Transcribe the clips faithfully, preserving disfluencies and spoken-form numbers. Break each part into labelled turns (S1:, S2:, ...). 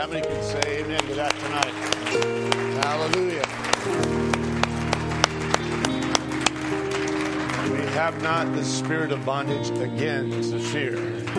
S1: How many can say amen to that tonight? Hallelujah. We have not the spirit of bondage again to fear,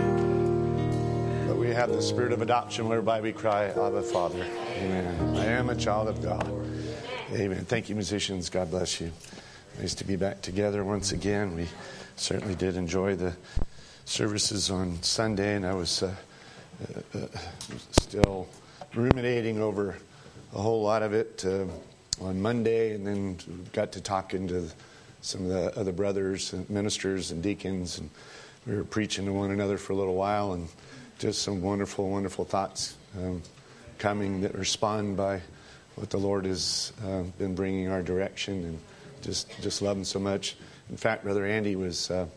S1: but we have the spirit of adoption whereby we cry, Abba, Father. Amen. I am a child of God. Amen. Thank you, musicians. God bless you. Nice to be back together once again. We certainly did enjoy the services on Sunday, and I was uh, uh, uh, still ruminating over a whole lot of it uh, on Monday, and then got to talking to some of the other brothers and ministers and deacons, and we were preaching to one another for a little while, and just some wonderful, wonderful thoughts um, coming that respond by what the Lord has uh, been bringing our direction, and just just love him so much. In fact, Brother Andy was uh,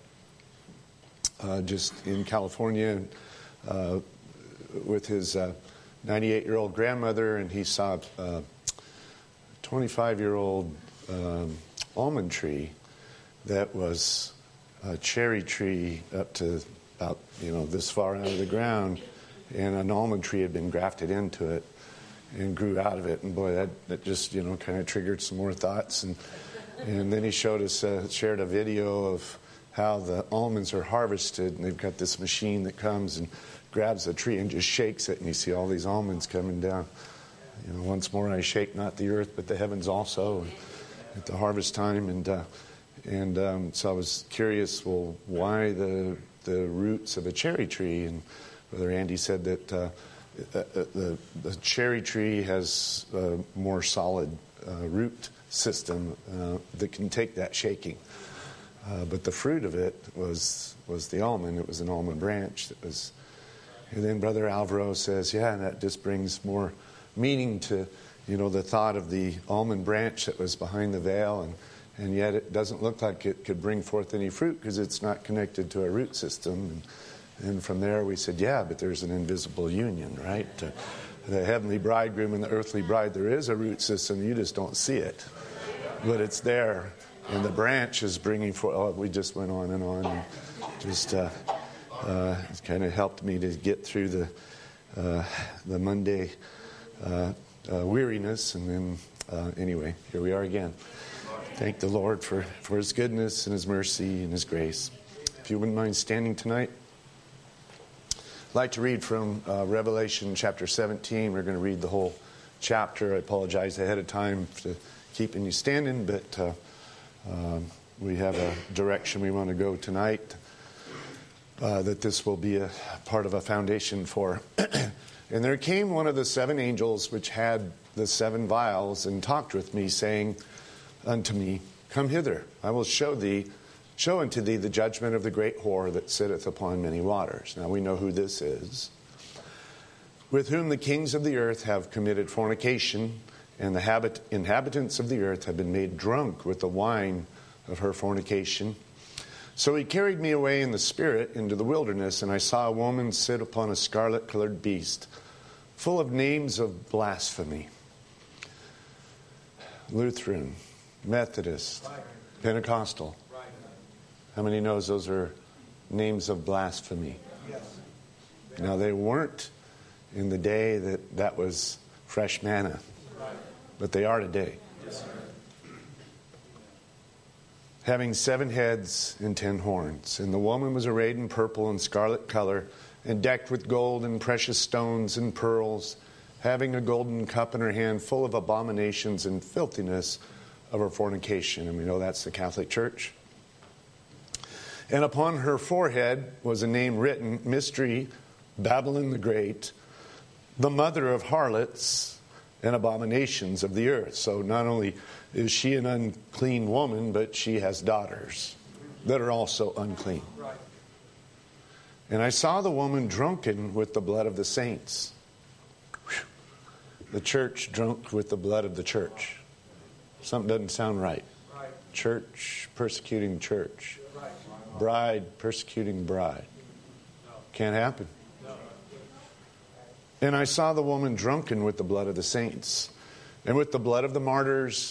S1: uh, just in California uh, with his uh, ninety-eight-year-old grandmother, and he saw a twenty-five-year-old um, almond tree that was a cherry tree up to about, you know, this far out of the ground, and an almond tree had been grafted into it and grew out of it. And boy, that, that just, you know, kind of triggered some more thoughts. And and then he showed us, uh, shared a video of how the almonds are harvested, and they've got this machine that comes and grabs a tree and just shakes it, and you see all these almonds coming down. You know, once more I shake not the earth but the heavens also, and at the harvest time. And uh, and um, so I was curious, well, why the the roots of a cherry tree? And Brother Andy said that uh, the, the cherry tree has a more solid uh, root system uh, that can take that shaking. Uh, but the fruit of it was was the almond. It was an almond branch that was. And then Brother Alvaro says, yeah, and that just brings more meaning to, you know, the thought of the almond branch that was behind the veil, and, and yet it doesn't look like it could bring forth any fruit because it's not connected to a root system. And, and from there we said, yeah, but there's an invisible union, right? Uh, the heavenly bridegroom and the earthly bride, there is a root system. You just don't see it, but it's there. And the branch is bringing forth. Oh, we just went on and on. And just uh, uh, it kind of helped me to get through the uh, the Monday uh, uh, weariness. And then, uh, anyway, here we are again. Thank the Lord for, for His goodness and His mercy and His grace. If you wouldn't mind standing tonight. I'd like to read from uh, Revelation chapter seventeen. We're going to read the whole chapter. I apologize ahead of time for keeping you standing, but uh, um, we have a direction we want to go tonight, uh, that this will be a part of a foundation for. And there came one of the seven angels which had the seven vials, and talked with me, saying unto me, Come hither, I will show thee, show unto thee the judgment of the great whore that sitteth upon many waters. Now we know who this is. With whom the kings of the earth have committed fornication, and the habit, inhabitants of the earth have been made drunk with the wine of her fornication. So he carried me away in the spirit into the wilderness, and I saw a woman sit upon a scarlet-colored beast, full of names of blasphemy. Lutheran, Methodist, right. Pentecostal. Right. How many knows those are names of blasphemy? Yes. Now, they weren't in the day that that was fresh manna, right. But they are today. Yes, sir. Having seven heads and ten horns. And the woman was arrayed in purple and scarlet color, and decked with gold and precious stones and pearls, having a golden cup in her hand full of abominations and filthiness of her fornication. And we know that's the Catholic Church. And upon her forehead was a name written, Mystery, Babylon the Great, the mother of harlots and abominations of the earth. So not only is she an unclean woman, but she has daughters that are also unclean. Right. And I saw the woman drunken with the blood of the saints. Whew. The church drunk with the blood of the church. Something doesn't sound right. Right. Church persecuting church. Right. Bride persecuting bride. No. Can't happen. No. And I saw the woman drunken with the blood of the saints, and with the blood of the martyrs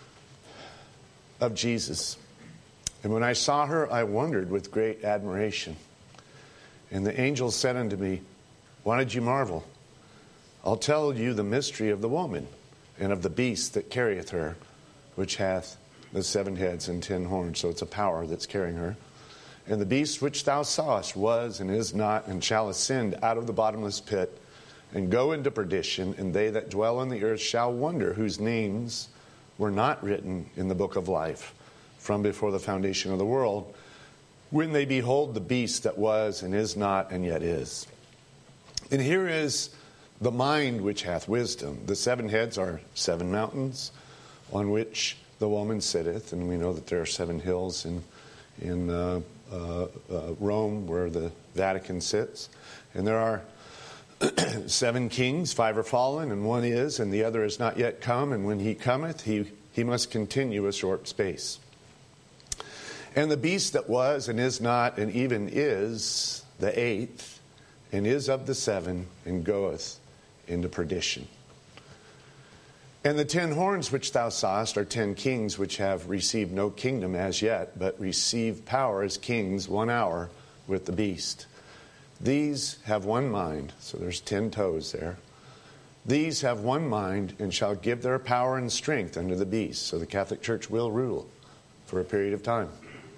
S1: of Jesus. And when I saw her, I wondered with great admiration. And the angel said unto me, Why did you marvel? I'll tell you the mystery of the woman and of the beast that carrieth her, which hath the seven heads and ten horns. So it's a power that's carrying her. And the beast which thou sawest was and is not, and shall ascend out of the bottomless pit, and go into perdition, and they that dwell on the earth shall wonder, whose names were not written in the book of life from before the foundation of the world, when they behold the beast that was and is not and yet is. And here is the mind which hath wisdom. The seven heads are seven mountains on which the woman sitteth, and we know that there are seven hills in in uh, uh, uh, Rome where the Vatican sits, and there are seven kings. Five are fallen, and one is, and the other is not yet come. And when he cometh, he he must continue a short space. And the beast that was and is not and even is the eighth, and is of the seven, and goeth into perdition. And the ten horns which thou sawest are ten kings which have received no kingdom as yet, but receive power as kings one hour with the beast. These have one mind, so there's ten toes there. These have one mind and shall give their power and strength unto the beast. So the Catholic Church will rule for a period of time.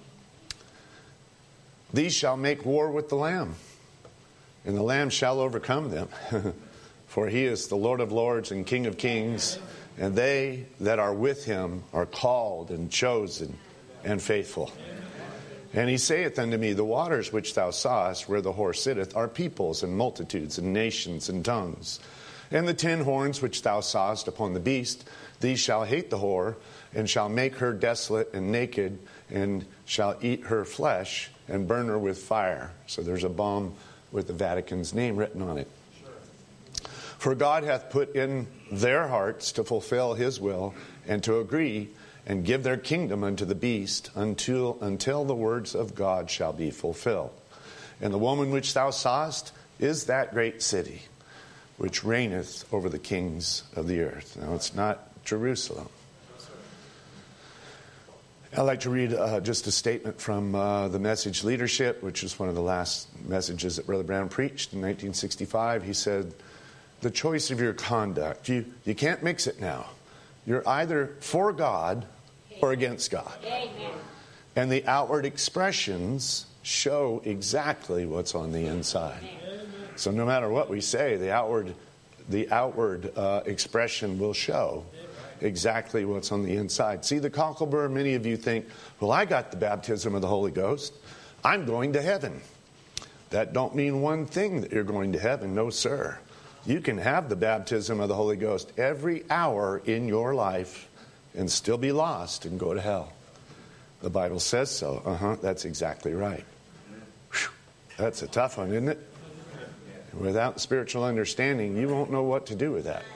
S1: These shall make war with the Lamb, and the Lamb shall overcome them. For he is the Lord of lords and King of kings, and they that are with him are called and chosen and faithful. And he saith unto me, the waters which thou sawest where the whore sitteth are peoples and multitudes and nations and tongues. And the ten horns which thou sawest upon the beast, these shall hate the whore, and shall make her desolate and naked, and shall eat her flesh and burn her with fire. So there's a bomb with the Vatican's name written on it. For God hath put in their hearts to fulfill his will, and to agree, and give their kingdom unto the beast, until, until the words of God shall be fulfilled. And the woman which thou sawest is that great city, which reigneth over the kings of the earth. Now it's not Jerusalem. I'd like to read uh, just a statement from uh, the Message Leadership, which is one of the last messages that Brother Brown preached in nineteen sixty-five. He said, the choice of your conduct, you, you can't mix it now. You're either for God or against God. Amen. And the outward expressions show exactly what's on the inside. Amen. So no matter what we say, the outward, the outward uh, expression will show exactly what's on the inside. See, the Cocklebur, many of you think, well, I got the baptism of the Holy Ghost. I'm going to heaven. That don't mean one thing that you're going to heaven. No, sir. You can have the baptism of the Holy Ghost every hour in your life and still be lost and go to hell. The Bible says so. Uh-huh, that's exactly right. Whew. That's a tough one, isn't it? Without spiritual understanding, you won't know what to do with that.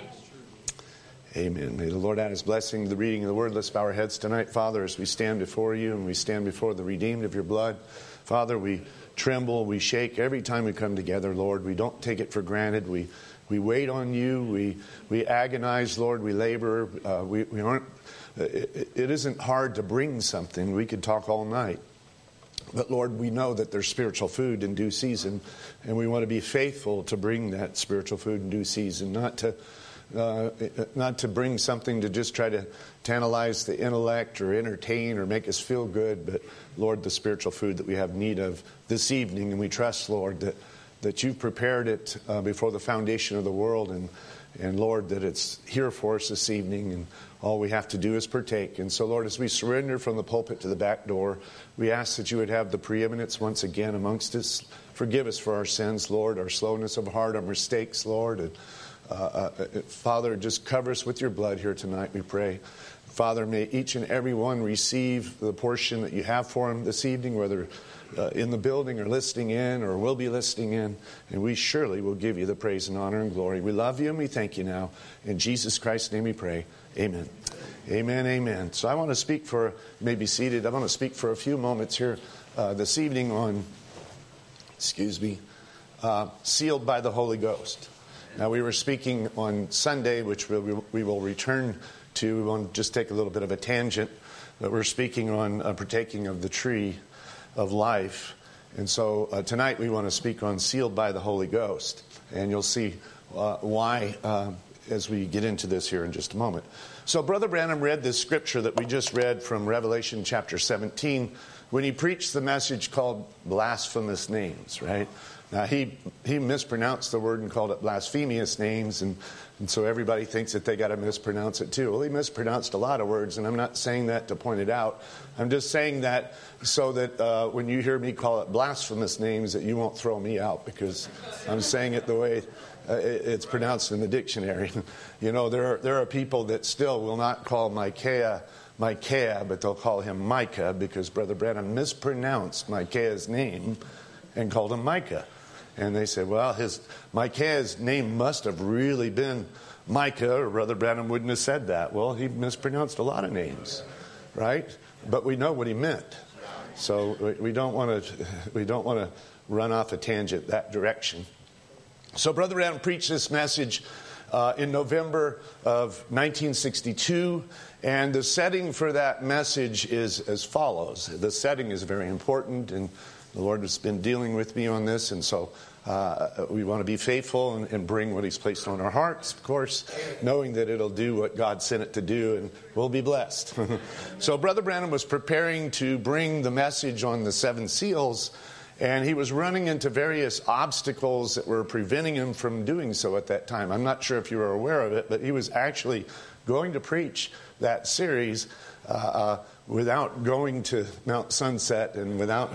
S1: Amen. May the Lord add his blessing to the reading of the word. Let's bow our heads tonight, Father, as we stand before you and we stand before the redeemed of your blood. Father, we tremble, we shake every time we come together, Lord. We don't take it for granted. We we wait on you. We we agonize, Lord. We labor. Uh, we we aren't. It, it isn't hard to bring something. We could talk all night, but Lord, we know that there's spiritual food in due season, and we want to be faithful to bring that spiritual food in due season, not to. Uh, not to bring something to just try to tantalize the intellect or entertain or make us feel good, but, Lord, the spiritual food that we have need of this evening. And we trust, Lord, that, that you've prepared it uh, before the foundation of the world. And, and, Lord, that it's here for us this evening. And all we have to do is partake. And so, Lord, as we surrender from the pulpit to the back door, we ask that you would have the preeminence once again amongst us. Forgive us for our sins, Lord, our slowness of heart, our mistakes, Lord. And, Uh, uh, Father, just cover us with your blood here tonight, we pray. Father, may each and every one receive the portion that you have for them this evening, whether uh, in the building or listening in or will be listening in. And we surely will give you the praise and honor and glory. We love you and we thank you now. In Jesus Christ's name we pray. Amen. Amen, amen. So I want to speak for, you may be seated, I want to speak for a few moments here uh, this evening on, excuse me, uh, sealed by the Holy Ghost. Now, we were speaking on Sunday, which we will, we will return to. We want to just take a little bit of a tangent, but we're speaking on uh, partaking of the tree of life. And so uh, tonight we want to speak on sealed by the Holy Ghost. And you'll see uh, why uh, as we get into this here in just a moment. So Brother Branham read this scripture that we just read from Revelation chapter seventeen when he preached the message called blasphemous names, right? Now, he, he mispronounced the word and called it blasphemous names, and, and so everybody thinks that they got to mispronounce it too. Well, he mispronounced a lot of words, and I'm not saying that to point it out. I'm just saying that so that uh, when you hear me call it blasphemous names, that you won't throw me out, because I'm saying it the way uh, it's pronounced in the dictionary. You know, there are, there are people that still will not call Micaiah Micaiah, but they'll call him Micah, because Brother Branham mispronounced Micaiah's name and called him Micah. And they said, well, his Micaiah's name must have really been Micah, or Brother Branham wouldn't have said that. Well, he mispronounced a lot of names, right? But we know what he meant. So we don't want to we don't want to run off a tangent that direction. So Brother Branham preached this message uh, in November of nineteen sixty-two, and the setting for that message is as follows. The setting is very important, and the Lord has been dealing with me on this, and so uh, we want to be faithful and, and bring what He's placed on our hearts, of course, knowing that it'll do what God sent it to do, and we'll be blessed. So Brother Branham was preparing to bring the message on the seven seals, and he was running into various obstacles that were preventing him from doing so at that time. I'm not sure if you were aware of it, but he was actually going to preach that series uh, uh, without going to Mount Sunset and without,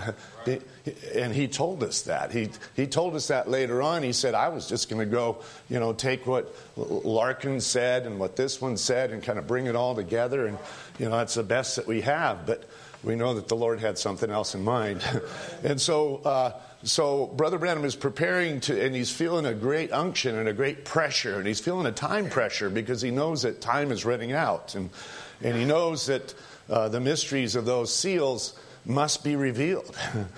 S1: and he told us that. He he told us that later on. He said, I was just going to go, you know, take what Larkin said and what this one said and kind of bring it all together, and, you know, that's the best that we have. But we know that the Lord had something else in mind. And so uh, so Brother Branham is preparing to, and he's feeling a great unction and a great pressure, and he's feeling a time pressure because he knows that time is running out, and and he knows that uh, the mysteries of those seals must be revealed.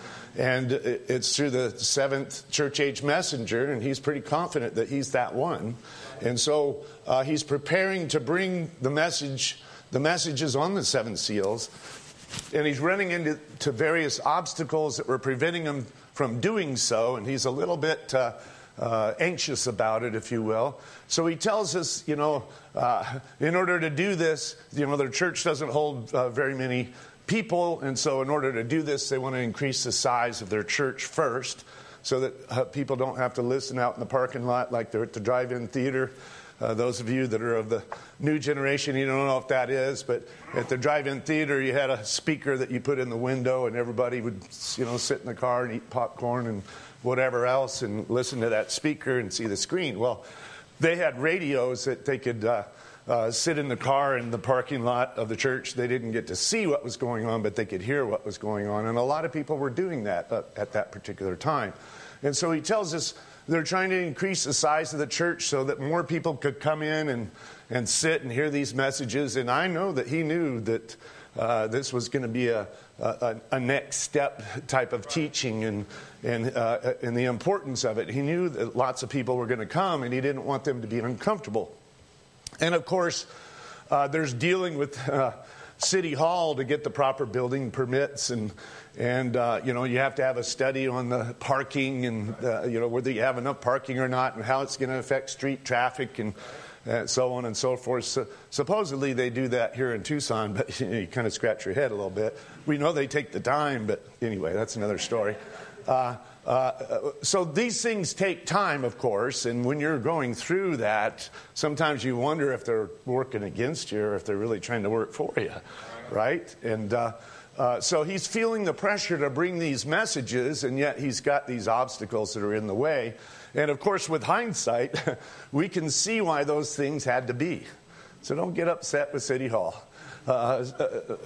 S1: And it's through the seventh church age messenger, and he's pretty confident that he's that one. And so uh, he's preparing to bring the message, the messages on the seven seals, and he's running into to various obstacles that were preventing him from doing so, and he's a little bit uh, uh, anxious about it, if you will. So he tells us, you know, uh, in order to do this, you know, their church doesn't hold uh, very many people, and so in order to do this, they want to increase the size of their church first, so that uh, people don't have to listen out in the parking lot like they're at the drive-in theater. Uh, those of you that are of the new generation, you don't know if that is, but at the drive-in theater, you had a speaker that you put in the window, and everybody would, you know, sit in the car and eat popcorn and whatever else and listen to that speaker and see the screen. Well, they had radios that they could uh, uh, sit in the car in the parking lot of the church. They didn't get to see what was going on, but they could hear what was going on. And a lot of people were doing that uh, at that particular time. And so he tells us they're trying to increase the size of the church so that more people could come in and, and sit and hear these messages. And I know that he knew that uh, this was going to be a, a, a next step type of teaching and, and, uh, and the importance of it. He knew that lots of people were going to come, and he didn't want them to be uncomfortable. And, of course, uh, there's dealing with uh, City Hall to get the proper building permits, and And, uh, you know, you have to have a study on the parking and, uh, you know, whether you have enough parking or not and how it's going to affect street traffic and uh, so on and so forth. So, supposedly they do that here in Tucson, but you, know, you kind of scratch your head a little bit. We know they take the time, but anyway, that's another story. Uh, uh, so these things take time, of course, and when you're going through that, sometimes you wonder if they're working against you or if they're really trying to work for you, right? And uh Uh, so he's feeling the pressure to bring these messages, and yet he's got these obstacles that are in the way. And, of course, with hindsight, we can see why those things had to be. So don't get upset with City Hall. Uh, uh,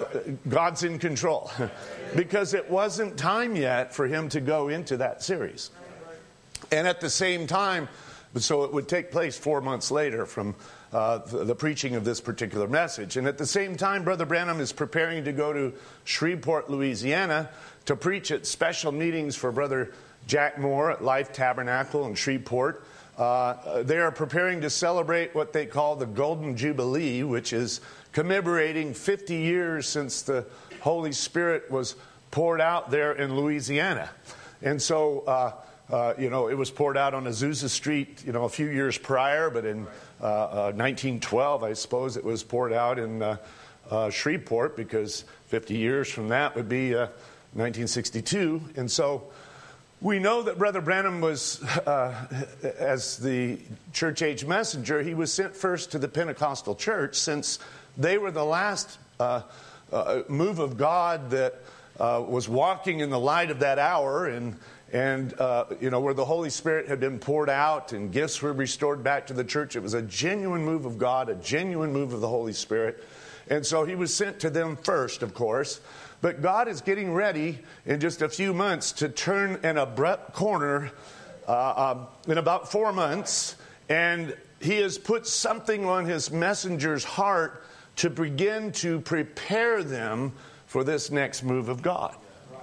S1: God's in control. Because it wasn't time yet for him to go into that series. And at the same time, so it would take place four months later from uh, the, the preaching of this particular message. And at the same time, Brother Branham is preparing to go to Shreveport, Louisiana, to preach at special meetings for Brother Jack Moore at Life Tabernacle in Shreveport. Uh, they are preparing to celebrate what they call the Golden Jubilee, which is commemorating fifty years since the Holy Spirit was poured out there in Louisiana. And so uh, uh, you know, it was poured out on Azusa Street, you know, a few years prior, but in uh, uh, nineteen twelve, I suppose it was poured out in uh, uh, Shreveport, because fifty years from that would be uh, nineteen sixty-two. And so we know that Brother Branham was, uh, as the church-age messenger, he was sent first to the Pentecostal church, since they were the last uh, uh, move of God that uh, was walking in the light of that hour, and and uh, you know, where the Holy Spirit had been poured out and gifts were restored back to the church. It was a genuine move of God, a genuine move of the Holy Spirit. And so he was sent to them first, of course. But God is getting ready in just a few months to turn an abrupt corner uh, um, in about four months. And he has put something on his messenger's heart to begin to prepare them for this next move of God.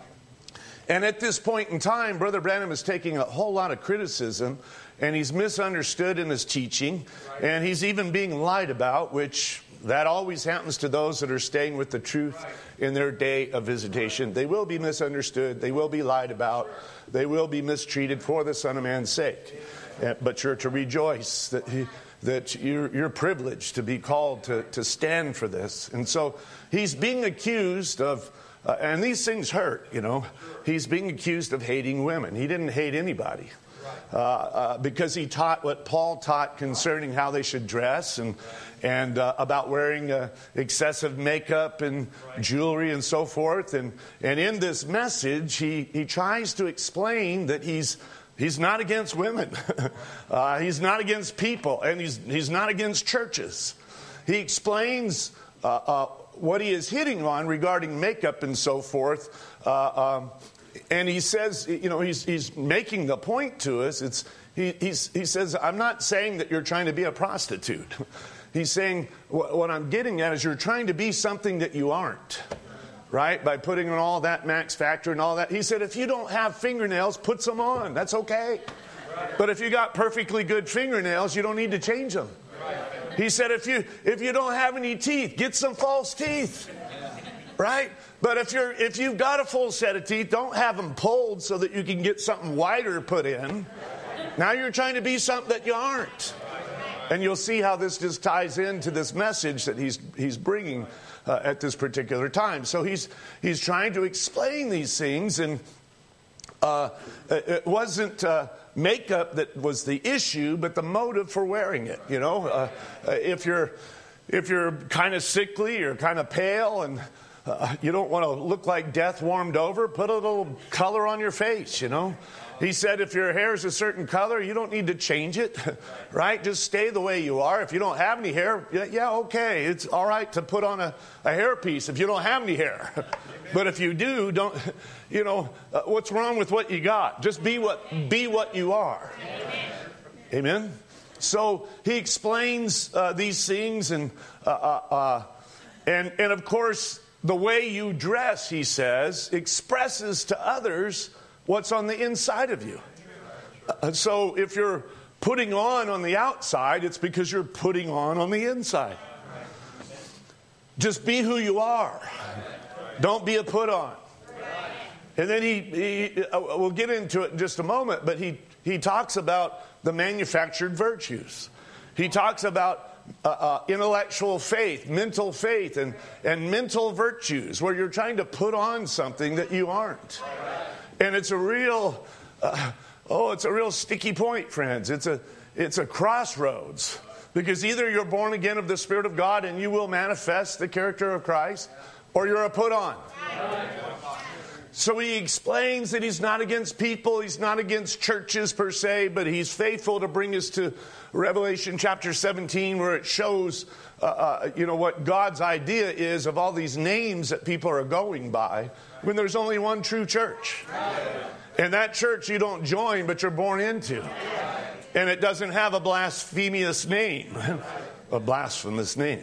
S1: And at this point in time, Brother Branham is taking a whole lot of criticism, and he's misunderstood in his teaching, and he's even being lied about, which that always happens to those that are staying with the truth in their day of visitation. They will be misunderstood. They will be lied about. They will be mistreated for the Son of Man's sake. But you're to rejoice that he, that you're, you're privileged to be called to, to stand for this. And so he's being accused of, uh, and these things hurt, you know. He's being accused of hating women. He didn't hate anybody. Uh, uh, because he taught what Paul taught concerning how they should dress, and and uh, about wearing uh, excessive makeup and jewelry and so forth. And and in this message, he, he tries to explain that he's he's not against women, uh, he's not against people, and he's he's not against churches. He explains uh, uh, what he is hitting on regarding makeup and so forth. Uh, um, And he says, you know, he's he's making the point to us. It's he he's, he says, I'm not saying that you're trying to be a prostitute. He's saying what, what I'm getting at is you're trying to be something that you aren't, right? By putting on all that Max Factor and all that. He said, if you don't have fingernails, put some on. That's okay. But if you got perfectly good fingernails, you don't need to change them. He said, if you if you don't have any teeth, get some false teeth. Right? But if you're if you've got a full set of teeth, don't have them pulled so that you can get something wider put in. Now you're trying to be something that you aren't. And you'll see how this just ties into this message that he's he's bringing uh, at this particular time. So he's he's trying to explain these things, and uh, it wasn't uh, makeup that was the issue, but the motive for wearing it. You know, uh, if you're if you're kind of sickly or kind of pale and Uh, you don't want to look like death warmed over, put a little color on your face, you know. He said if your hair is a certain color, you don't need to change it, right? Just stay the way you are. If you don't have any hair, yeah, yeah okay. It's all right to put on a, a hairpiece if you don't have any hair. But if you do, don't, you know, uh, what's wrong with what you got? Just be what, be what you are. Amen? Amen? So he explains uh, these things, and, uh, uh, uh, and, and of course, the way you dress, he says, expresses to others what's on the inside of you. Uh, so if you're putting on on the outside, it's because you're putting on on the inside. Just be who you are. Don't be a put on. And then he, he uh, we'll get into it in just a moment, but he, he talks about the manufactured virtues. He talks about Uh, uh, intellectual faith, mental faith, and, and mental virtues, where you're trying to put on something that you aren't. And it's a real, uh, oh, it's a real sticky point, friends. It's a, it's a crossroads, because either you're born again of the Spirit of God and you will manifest the character of Christ, or you're a put on. So he explains that he's not against people, he's not against churches per se, but he's faithful to bring us to Revelation chapter seventeen, where it shows, uh, uh, you know, what God's idea is of all these names that people are going by, when there's only one true church. And that church you don't join, but you're born into. And it doesn't have a blasphemous name, a blasphemous name.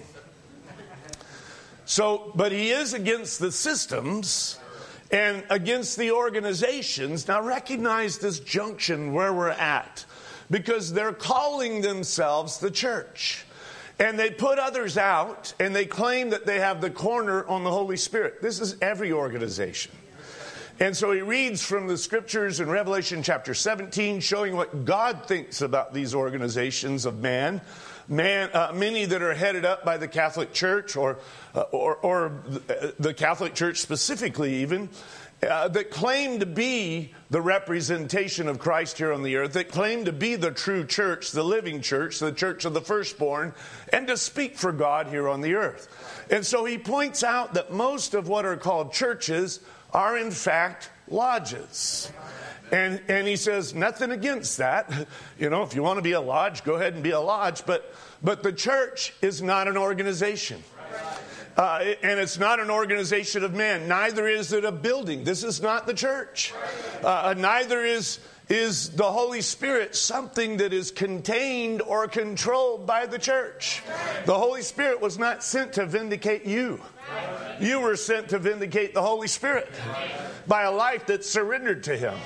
S1: So, but he is against the systems and against the organizations. Now recognize this junction where we're at, because they're calling themselves the church. And they put others out, and they claim that they have the corner on the Holy Spirit. This is every organization. And so he reads from the scriptures in Revelation chapter seventeen, showing what God thinks about these organizations of man. Man, uh, many that are headed up by the Catholic Church, or uh, or, or the Catholic Church specifically even, uh, that claim to be the representation of Christ here on the earth, that claim to be the true church, the living church, the church of the firstborn, and to speak for God here on the earth. And so he points out that most of what are called churches are in fact lodges. And and he says nothing against that. You know, if you want to be a lodge, go ahead and be a lodge. But but the church is not an organization. Uh, and it's not an organization of men. Neither is it a building. This is not the church. Uh, neither is is the Holy Spirit something that is contained or controlled by the church. The Holy Spirit was not sent to vindicate you. You were sent to vindicate the Holy Spirit by a life that's surrendered to Him.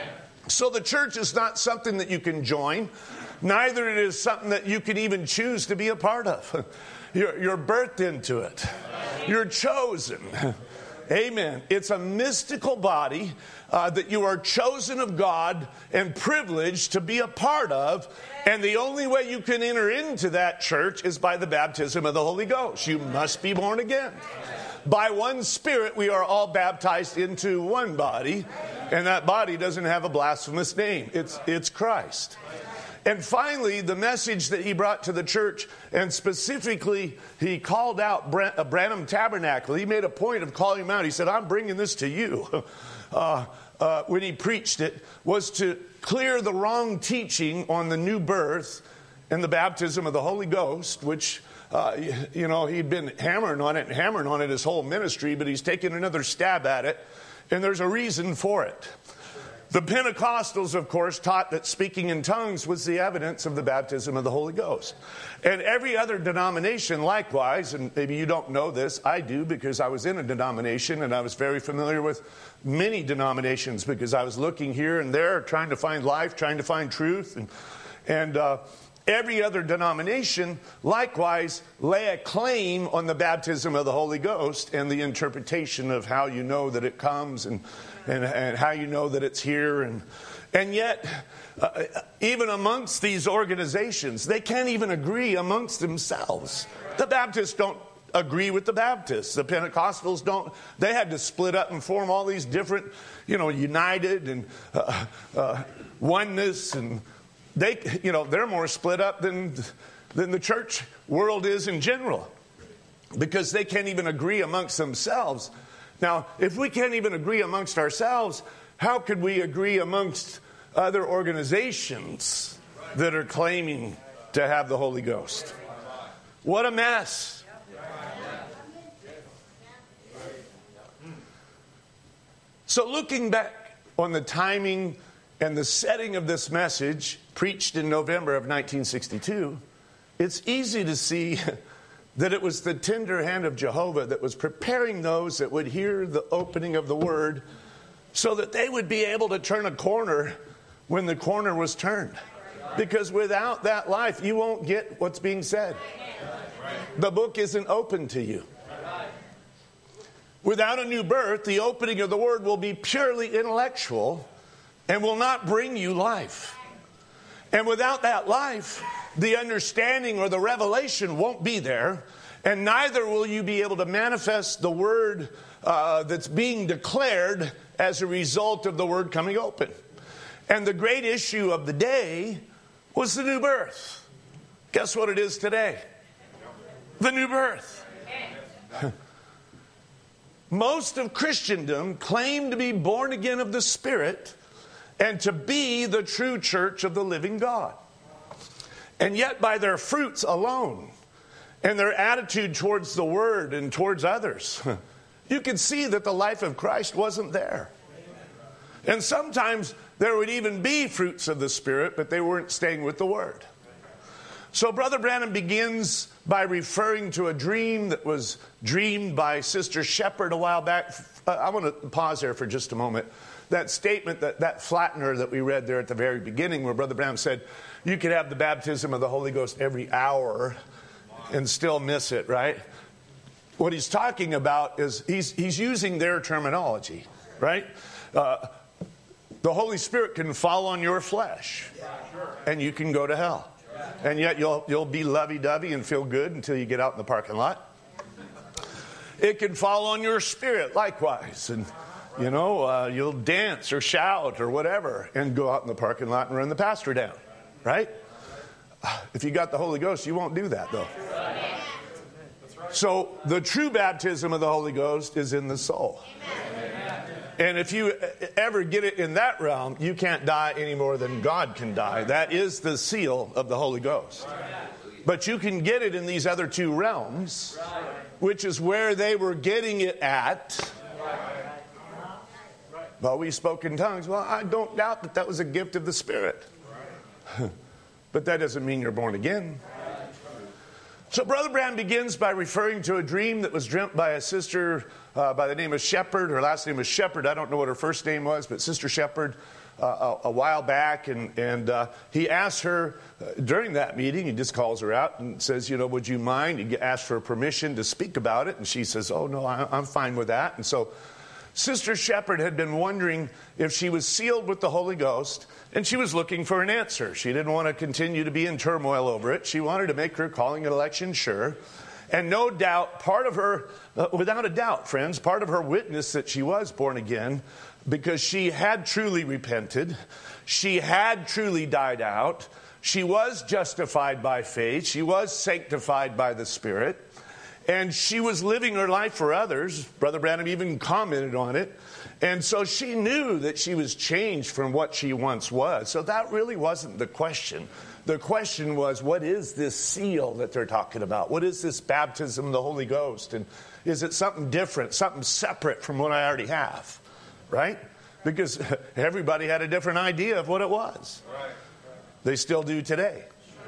S1: So the church is not something that you can join. Neither it is something that you can even choose to be a part of. You're, you're birthed into it. You're chosen. Amen. It's a mystical body uh, that you are chosen of God and privileged to be a part of. And the only way you can enter into that church is by the baptism of the Holy Ghost. You must be born again. By one Spirit, we are all baptized into one body. And that body doesn't have a blasphemous name. It's, it's Christ. And finally, the message that he brought to the church, and specifically, he called out Branham Tabernacle. He made a point of calling him out. He said, I'm bringing this to you. Uh, uh, when he preached it, was to clear the wrong teaching on the new birth and the baptism of the Holy Ghost, which, uh, you know, he'd been hammering on it and hammering on it his whole ministry, but he's taken another stab at it, and there's a reason for it. The Pentecostals, of course, taught that speaking in tongues was the evidence of the baptism of the Holy Ghost. And every other denomination likewise, and maybe you don't know this, I do because I was in a denomination and I was very familiar with many denominations because I was looking here and there trying to find life, trying to find truth. And, and uh, every other denomination likewise lay a claim on the baptism of the Holy Ghost and the interpretation of how you know that it comes and And, and how you know that it's here. And and yet, uh, even amongst these organizations, they can't even agree amongst themselves. The Baptists don't agree with the Baptists. The Pentecostals don't. They had to split up and form all these different, you know, United and uh, uh, Oneness. And they, you know, they're more split up than, than the church world is in general. Because they can't even agree amongst themselves. Now, if we can't even agree amongst ourselves, how could we agree amongst other organizations that are claiming to have the Holy Ghost? What a mess. So looking back on the timing and the setting of this message, preached in November of nineteen sixty-two, it's easy to see that it was the tender hand of Jehovah that was preparing those that would hear the opening of the word so that they would be able to turn a corner when the corner was turned. Because without that life, you won't get what's being said. The book isn't open to you. Without a new birth, the opening of the word will be purely intellectual and will not bring you life. And without that life, the understanding or the revelation won't be there, and neither will you be able to manifest the word uh, that's being declared as a result of the word coming open. And the great issue of the day was the new birth. Guess what it is today? The new birth. Most of Christendom claim to be born again of the Spirit and to be the true church of the living God. And yet by their fruits alone and their attitude towards the word and towards others, you could see that the life of Christ wasn't there. And sometimes there would even be fruits of the Spirit, but they weren't staying with the word. So Brother Branham begins by referring to a dream that was dreamed by Sister Shepherd a while back. I want to pause there for just a moment. That statement, that, that flattener that we read there at the very beginning where Brother Branham said, you could have the baptism of the Holy Ghost every hour and still miss it, right? What he's talking about is he's, he's using their terminology, right? Uh, the Holy Spirit can fall on your flesh, and you can go to hell. And yet you'll you'll be lovey-dovey and feel good until you get out in the parking lot. It can fall on your spirit likewise, and you know uh, you'll dance or shout or whatever, and go out in the parking lot and run the pastor down, right? If you got the Holy Ghost, you won't do that though. So the true baptism of the Holy Ghost is in the soul. And if you ever get it in that realm, you can't die any more than God can die. That is the seal of the Holy Ghost. But you can get it in these other two realms, which is where they were getting it at. Well, we spoke in tongues. Well, I don't doubt that that was a gift of the Spirit. But that doesn't mean you're born again. So Brother Branham begins by referring to a dream that was dreamt by a sister uh, by the name of Shepherd. Her last name was Shepherd. I don't know what her first name was, but Sister Shepherd uh, a, a while back. And, and uh, he asked her uh, during that meeting, he just calls her out and says, you know, would you mind? He asked for permission to speak about it. And she says, oh, no, I, I'm fine with that. And so Sister Shepherd had been wondering if she was sealed with the Holy Ghost, and she was looking for an answer. She didn't want to continue to be in turmoil over it. She wanted to make her calling and election sure. And no doubt, part of her, uh, without a doubt, friends, part of her witness that she was born again, because she had truly repented, she had truly died out, she was justified by faith, she was sanctified by the Spirit, and she was living her life for others. Brother Branham even commented on it. And so she knew that she was changed from what she once was. So that really wasn't the question. The question was, what is this seal that they're talking about? What is this baptism of the Holy Ghost? And is it something different, something separate from what I already have? Right? Because everybody had a different idea of what it was. They still do today.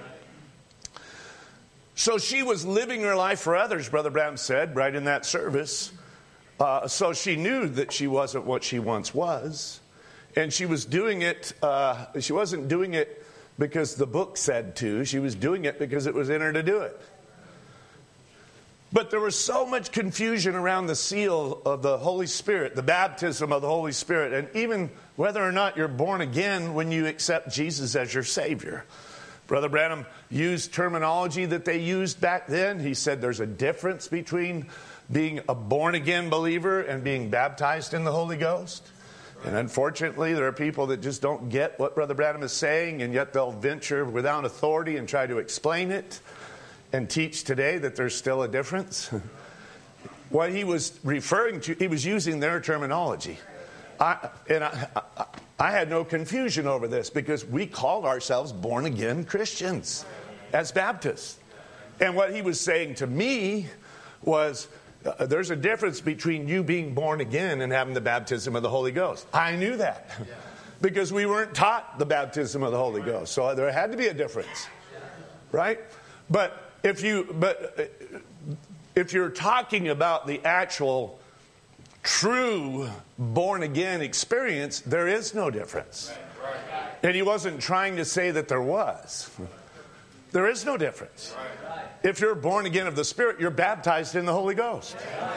S1: So she was living her life for others, Brother Branham said, right in that service. Uh, so she knew that she wasn't what she once was. And she was doing it, uh, she wasn't doing it because the book said to. She was doing it because it was in her to do it. But there was so much confusion around the seal of the Holy Spirit, the baptism of the Holy Spirit, and even whether or not you're born again when you accept Jesus as your Savior. Brother Branham used terminology that they used back then. He said there's a difference between being a born-again believer and being baptized in the Holy Ghost. And unfortunately, there are people that just don't get what Brother Branham is saying, and yet they'll venture without authority and try to explain it and teach today that there's still a difference. What he was referring to, he was using their terminology. I, and I, I, I had no confusion over this because we called ourselves born-again Christians as Baptists. And what he was saying to me was, uh, there's a difference between you being born again and having the baptism of the Holy Ghost. I knew that because we weren't taught the baptism of the Holy Ghost. So there had to be a difference, right? But if you, but if you're talking about the actual true born-again experience, there is no difference. And he wasn't trying to say that there was. There is no difference. If you're born again of the Spirit, you're baptized in the Holy Ghost.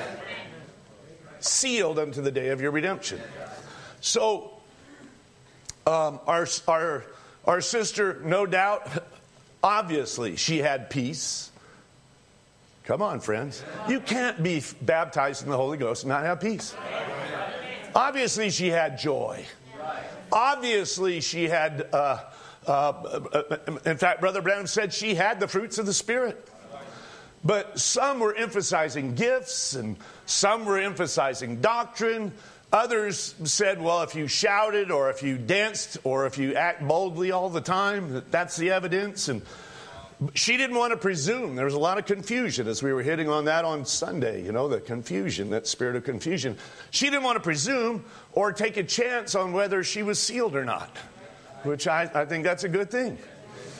S1: Sealed unto the day of your redemption. So, um, our, our, our sister, no doubt, obviously, she had peace. Come on, friends. You can't be baptized in the Holy Ghost and not have peace. Obviously, she had joy. Obviously, she had, uh, uh, in fact, Brother Branham said she had the fruits of the Spirit. But some were emphasizing gifts, and some were emphasizing doctrine. Others said, well, if you shouted, or if you danced, or if you act boldly all the time, that's the evidence. And she didn't want to presume. There was a lot of confusion as we were hitting on that on Sunday, you know, the confusion, that spirit of confusion. She didn't want to presume or take a chance on whether she was sealed or not, which I, I think that's a good thing.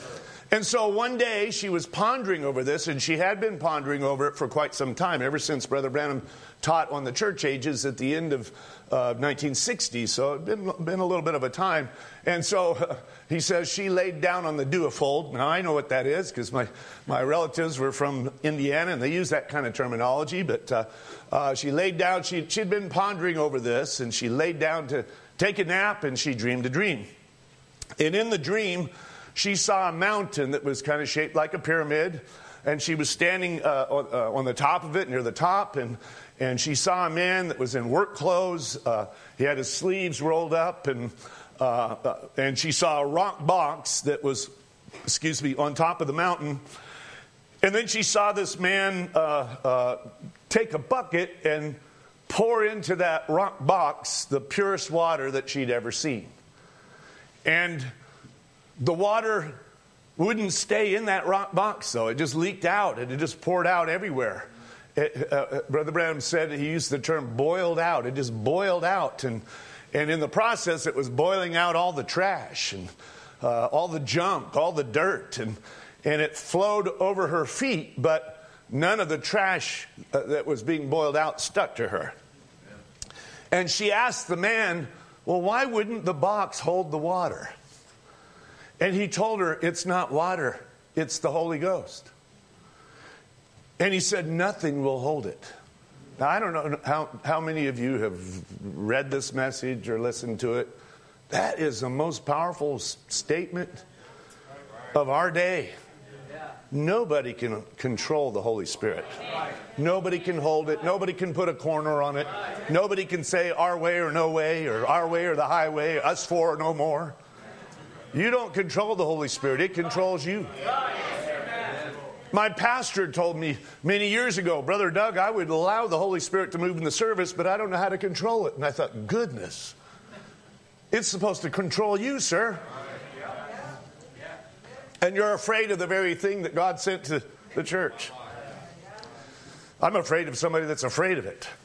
S1: And so one day she was pondering over this, and she had been pondering over it for quite some time, ever since Brother Branham taught on the church ages at the end of uh, nineteen sixty. So it had been, been a little bit of a time. And so uh, he says she laid down on the duofold. Now I know what that is because my, my relatives were from Indiana and they use that kind of terminology. But uh, uh, she laid down, she, she'd been pondering over this, and she laid down to take a nap, and she dreamed a dream. And in the dream, she saw a mountain that was kind of shaped like a pyramid, and she was standing uh, on, uh, on the top of it, near the top, and, and she saw a man that was in work clothes. Uh, he had his sleeves rolled up, and uh, uh, and she saw a rock box that was, excuse me, on top of the mountain. And then she saw this man uh, uh, take a bucket and pour into that rock box the purest water that she'd ever seen. And the water wouldn't stay in that rock box, though. It just leaked out, and it just poured out everywhere. It, uh, Brother Branham said he used the term boiled out. It just boiled out. And, and in the process, it was boiling out all the trash and uh, all the junk, all the dirt. And, and it flowed over her feet, but none of the trash uh, that was being boiled out stuck to her. And she asked the man, well, why wouldn't the box hold the water? And he told her, it's not water, it's the Holy Ghost. And he said, nothing will hold it. Now, I don't know how, how many of you have read this message or listened to it. That is the most powerful statement of our day. Nobody can control the Holy Spirit. Nobody can hold it. Nobody can put a corner on it. Nobody can say our way or no way, or our way or the highway, us four or no more. You don't control the Holy Spirit. It controls you. My pastor told me many years ago, Brother Doug, I would allow the Holy Spirit to move in the service, but I don't know how to control it. And I thought, goodness, it's supposed to control you, sir. And you're afraid of the very thing that God sent to the church. I'm afraid of somebody that's afraid of it.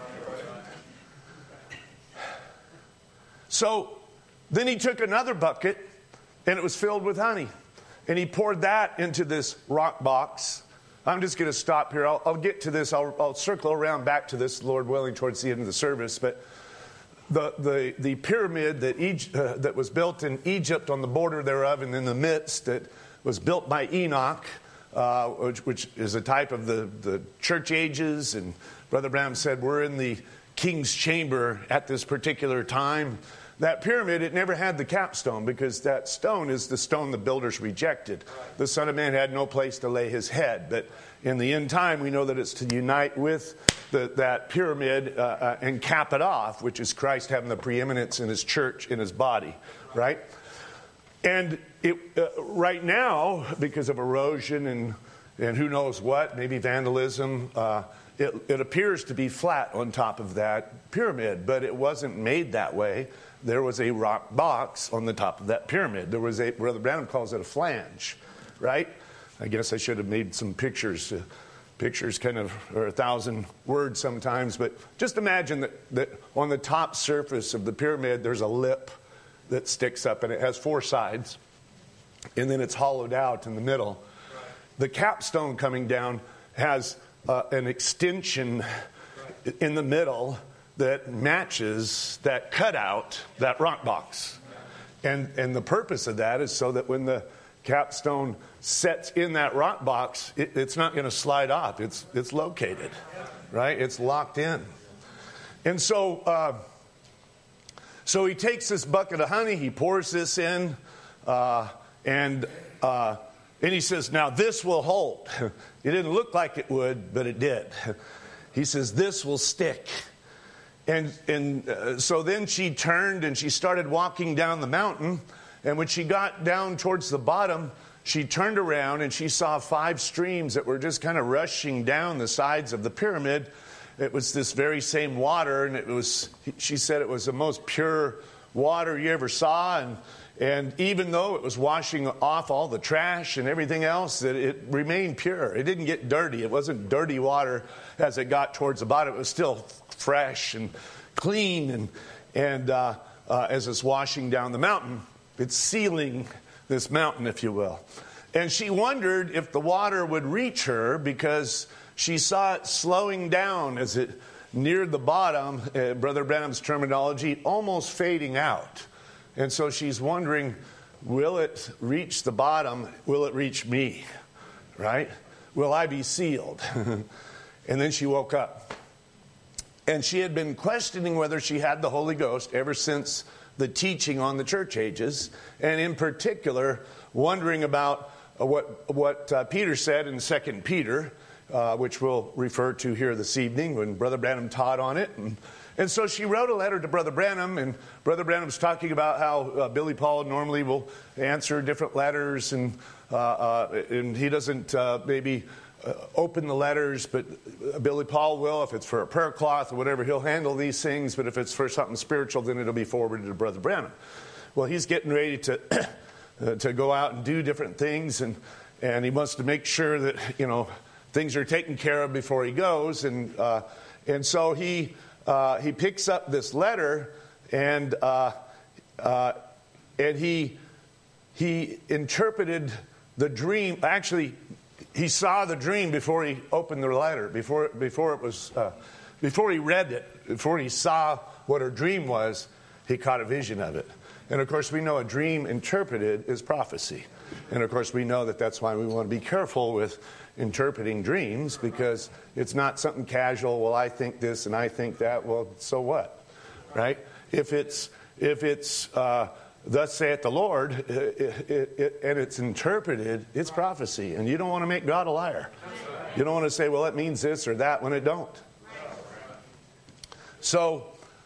S1: So then he took another bucket, and it was filled with honey. And he poured that into this rock box. I'm just going to stop here. I'll, I'll get to this. I'll, I'll circle around back to this, Lord willing, towards the end of the service. But the the, the pyramid that, Egypt, uh, that was built in Egypt, on the border thereof and in the midst, that was built by Enoch, uh, which, which is a type of the, the church ages. And Brother Branham said, we're in the king's chamber at this particular time. That pyramid, it never had the capstone, because that stone is the stone the builders rejected. The Son of Man had no place to lay his head. But in the end time, we know that it's to unite with the, that pyramid uh, uh, and cap it off, which is Christ having the preeminence in his church, in his body, right? And it, uh, right now, because of erosion and, and who knows what, maybe vandalism, uh, it, it appears to be flat on top of that pyramid, but it wasn't made that way. There was a rock box on the top of that pyramid. There was a, Brother Branham calls it a flange, right? I guess I should have made some pictures. Uh, pictures kind of are a thousand words sometimes, but just imagine that, that on the top surface of the pyramid, there's a lip that sticks up, and it has four sides, and then it's hollowed out in the middle. Right. The capstone coming down has uh, an extension right. in the middle that matches that cutout, that rock box. And and the purpose of that is so that when the capstone sets in that rock box, it, it's not going to slide off. It's it's located, right? It's locked in. And so uh, so he takes this bucket of honey, he pours this in, uh, and uh, and he says, now this will hold. It didn't look like it would, but it did. He says, this will stick. And and uh, so then she turned and she started walking down the mountain. And when she got down towards the bottom, she turned around and she saw five streams that were just kind of rushing down the sides of the pyramid. It was this very same water, and it was, she said, it was the most pure water you ever saw. And and even though it was washing off all the trash and everything else, that it remained pure. It didn't get dirty. It wasn't dirty water as it got towards the bottom. It was still fresh and clean, and and uh, uh, as it's washing down the mountain, it's sealing this mountain, if you will. And she wondered if the water would reach her because she saw it slowing down as it neared the bottom, uh, Brother Branham's terminology, almost fading out. And so she's wondering, will it reach the bottom? Will it reach me? Right? Will I be sealed? And then she woke up. And she had been questioning whether she had the Holy Ghost ever since the teaching on the church ages, and in particular, wondering about uh, what, what uh, Peter said in Second Peter, uh, which we'll refer to here this evening when Brother Branham taught on it. And, and so she wrote a letter to Brother Branham, and Brother Branham's talking about how uh, Billy Paul normally will answer different letters, and, uh, uh, and he doesn't uh, maybe... Uh, open the letters, but Billy Paul will. If it's for a prayer cloth or whatever, he'll handle these things. But if it's for something spiritual, then it'll be forwarded to Brother Branham. Well, he's getting ready to uh, to go out and do different things, and and he wants to make sure that, you know, things are taken care of before he goes. And uh, and so he uh, he picks up this letter, and uh, uh, and he he interpreted the dream. Actually, he saw the dream before he opened the letter, before before it was, uh, before he read it, before he saw what her dream was. He caught a vision of it, and of course we know a dream interpreted is prophecy, and of course we know that that's why we want to be careful with interpreting dreams, because it's not something casual. Well, I think this and I think that. Well, so what, right? If it's if it's uh, thus saith the Lord, it, it, it, and it's interpreted, it's prophecy. And you don't want to make God a liar. You don't want to say, well, it means this or that when it don't. So,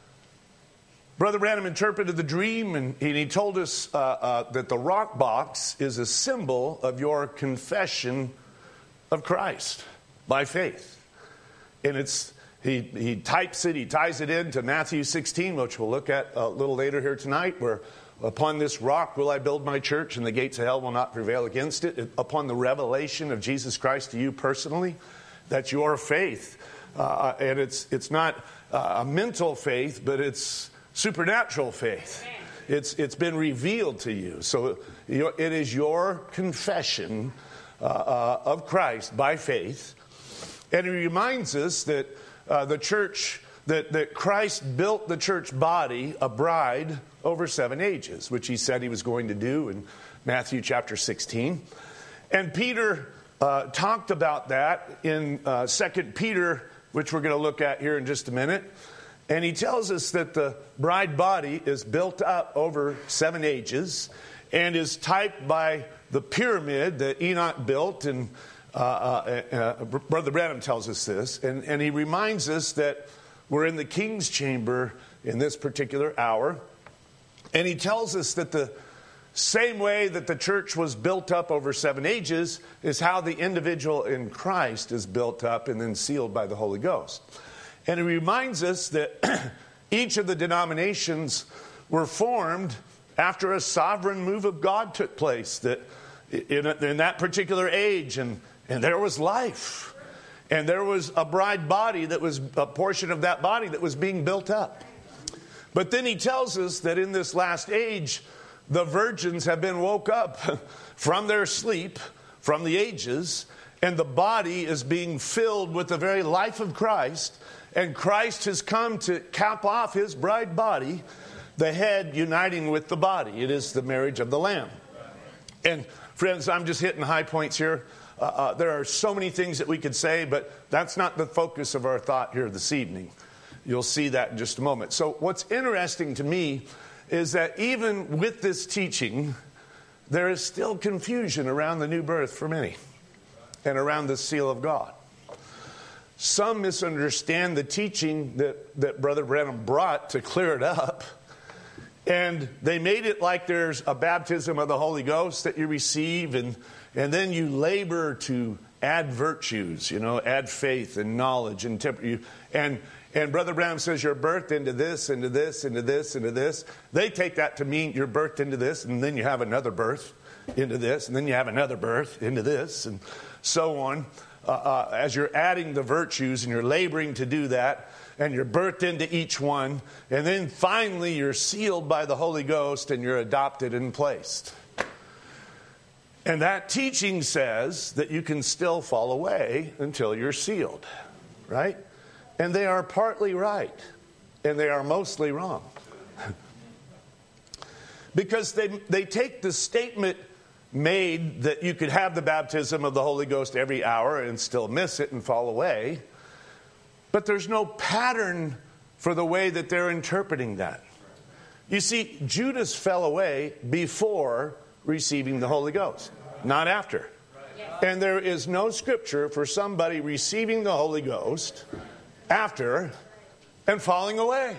S1: Brother Branham interpreted the dream, and he told us uh, uh, that the rock box is a symbol of your confession of Christ by faith. And it's He, he types it, he ties it into Matthew sixteen, which we'll look at a little later here tonight, where upon this rock will I build my church, and the gates of hell will not prevail against it. Upon the revelation of Jesus Christ to you personally, that's your faith. Uh, and it's it's not uh, a mental faith, but it's supernatural faith. It's It's been revealed to you. So it is your confession uh, uh, of Christ by faith. And he reminds us that uh, the church, that, that Christ built the church body, a bride, over seven ages, which he said he was going to do in Matthew chapter sixteen. And Peter uh, talked about that in uh, Second Peter, which we're going to look at here in just a minute. And he tells us that the bride body is built up over seven ages and is typed by the pyramid that Enoch built. And uh, uh, uh, Brother Branham tells us this. And, and he reminds us that we're in the king's chamber in this particular hour. And he tells us that the same way that the church was built up over seven ages is how the individual in Christ is built up and then sealed by the Holy Ghost. And he reminds us that each of the denominations were formed after a sovereign move of God took place, that in, in that particular age, and, and there was life. And there was a bride body that was a portion of that body that was being built up. But then he tells us that in this last age, the virgins have been woke up from their sleep, from the ages, and the body is being filled with the very life of Christ. And Christ has come to cap off his bride body, the head uniting with the body. It is the marriage of the Lamb. And friends, I'm just hitting high points here. Uh, uh, there are so many things that we could say, but that's not the focus of our thought here this evening. You'll see that in just a moment. So what's interesting to me is that even with this teaching, there is still confusion around the new birth for many and around the seal of God. Some misunderstand the teaching that, that Brother Branham brought to clear it up. And they made it like there's a baptism of the Holy Ghost that you receive, and, and then you labor to add virtues, you know, add faith and knowledge and temper. And, and Brother Branham says you're birthed into this, into this, into this, into this. They take that to mean you're birthed into this, and then you have another birth into this, and then you have another birth into this, and so on. Uh, uh, as you're adding the virtues and you're laboring to do that, and you're birthed into each one, and then finally you're sealed by the Holy Ghost and you're adopted and placed. And that teaching says that you can still fall away until you're sealed, right? And they are partly right, and they are mostly wrong. Because they, they take the statement made that you could have the baptism of the Holy Ghost every hour and still miss it and fall away. But there's no pattern for the way that they're interpreting that. You see, Judas fell away before receiving the Holy Ghost, not after. And there is no scripture for somebody receiving the Holy Ghost after and falling away.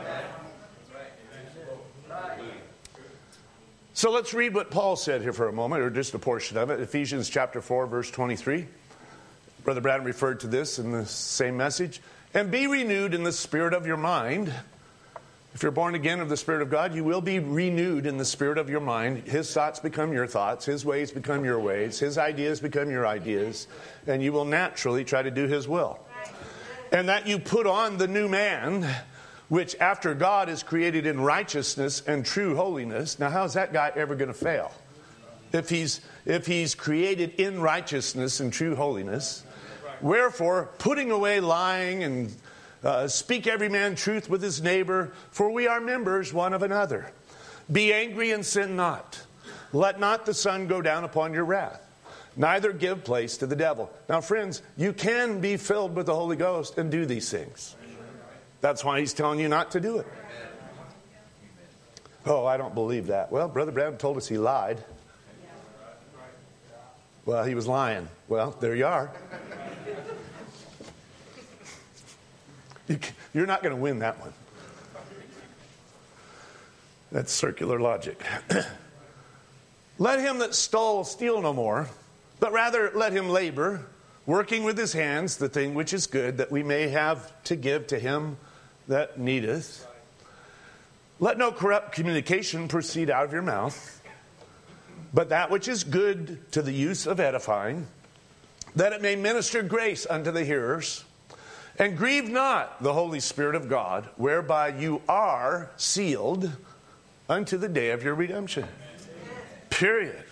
S1: So let's read what Paul said here for a moment, or just a portion of it. Ephesians chapter four, verse twenty-three. Brother Branham referred to this in the same message. And be renewed in the spirit of your mind. If you're born again of the Spirit of God, you will be renewed in the spirit of your mind. His thoughts become your thoughts. His ways become your ways. His ideas become your ideas. And you will naturally try to do His will. And that you put on the new man, which after God is created in righteousness and true holiness. Now, how's that guy ever going to fail? If he's, if he's created in righteousness and true holiness. Wherefore, putting away lying and uh, speak every man truth with his neighbor, for we are members one of another. Be angry and sin not. Let not the sun go down upon your wrath. Neither give place to the devil. Now, friends, you can be filled with the Holy Ghost and do these things. That's why he's telling you not to do it. Oh, I don't believe that. Well, Brother Branham told us he lied. Well, he was lying. Well, there you are. You're not going to win that one. That's circular logic. Let him that stole steal no more, but rather let him labor, working with his hands the thing which is good, that we may have to give to him that needeth. Let no corrupt communication proceed out of your mouth, but that which is good to the use of edifying, that it may minister grace unto the hearers. And grieve not the Holy Spirit of God, whereby you are sealed unto the day of your redemption. Period.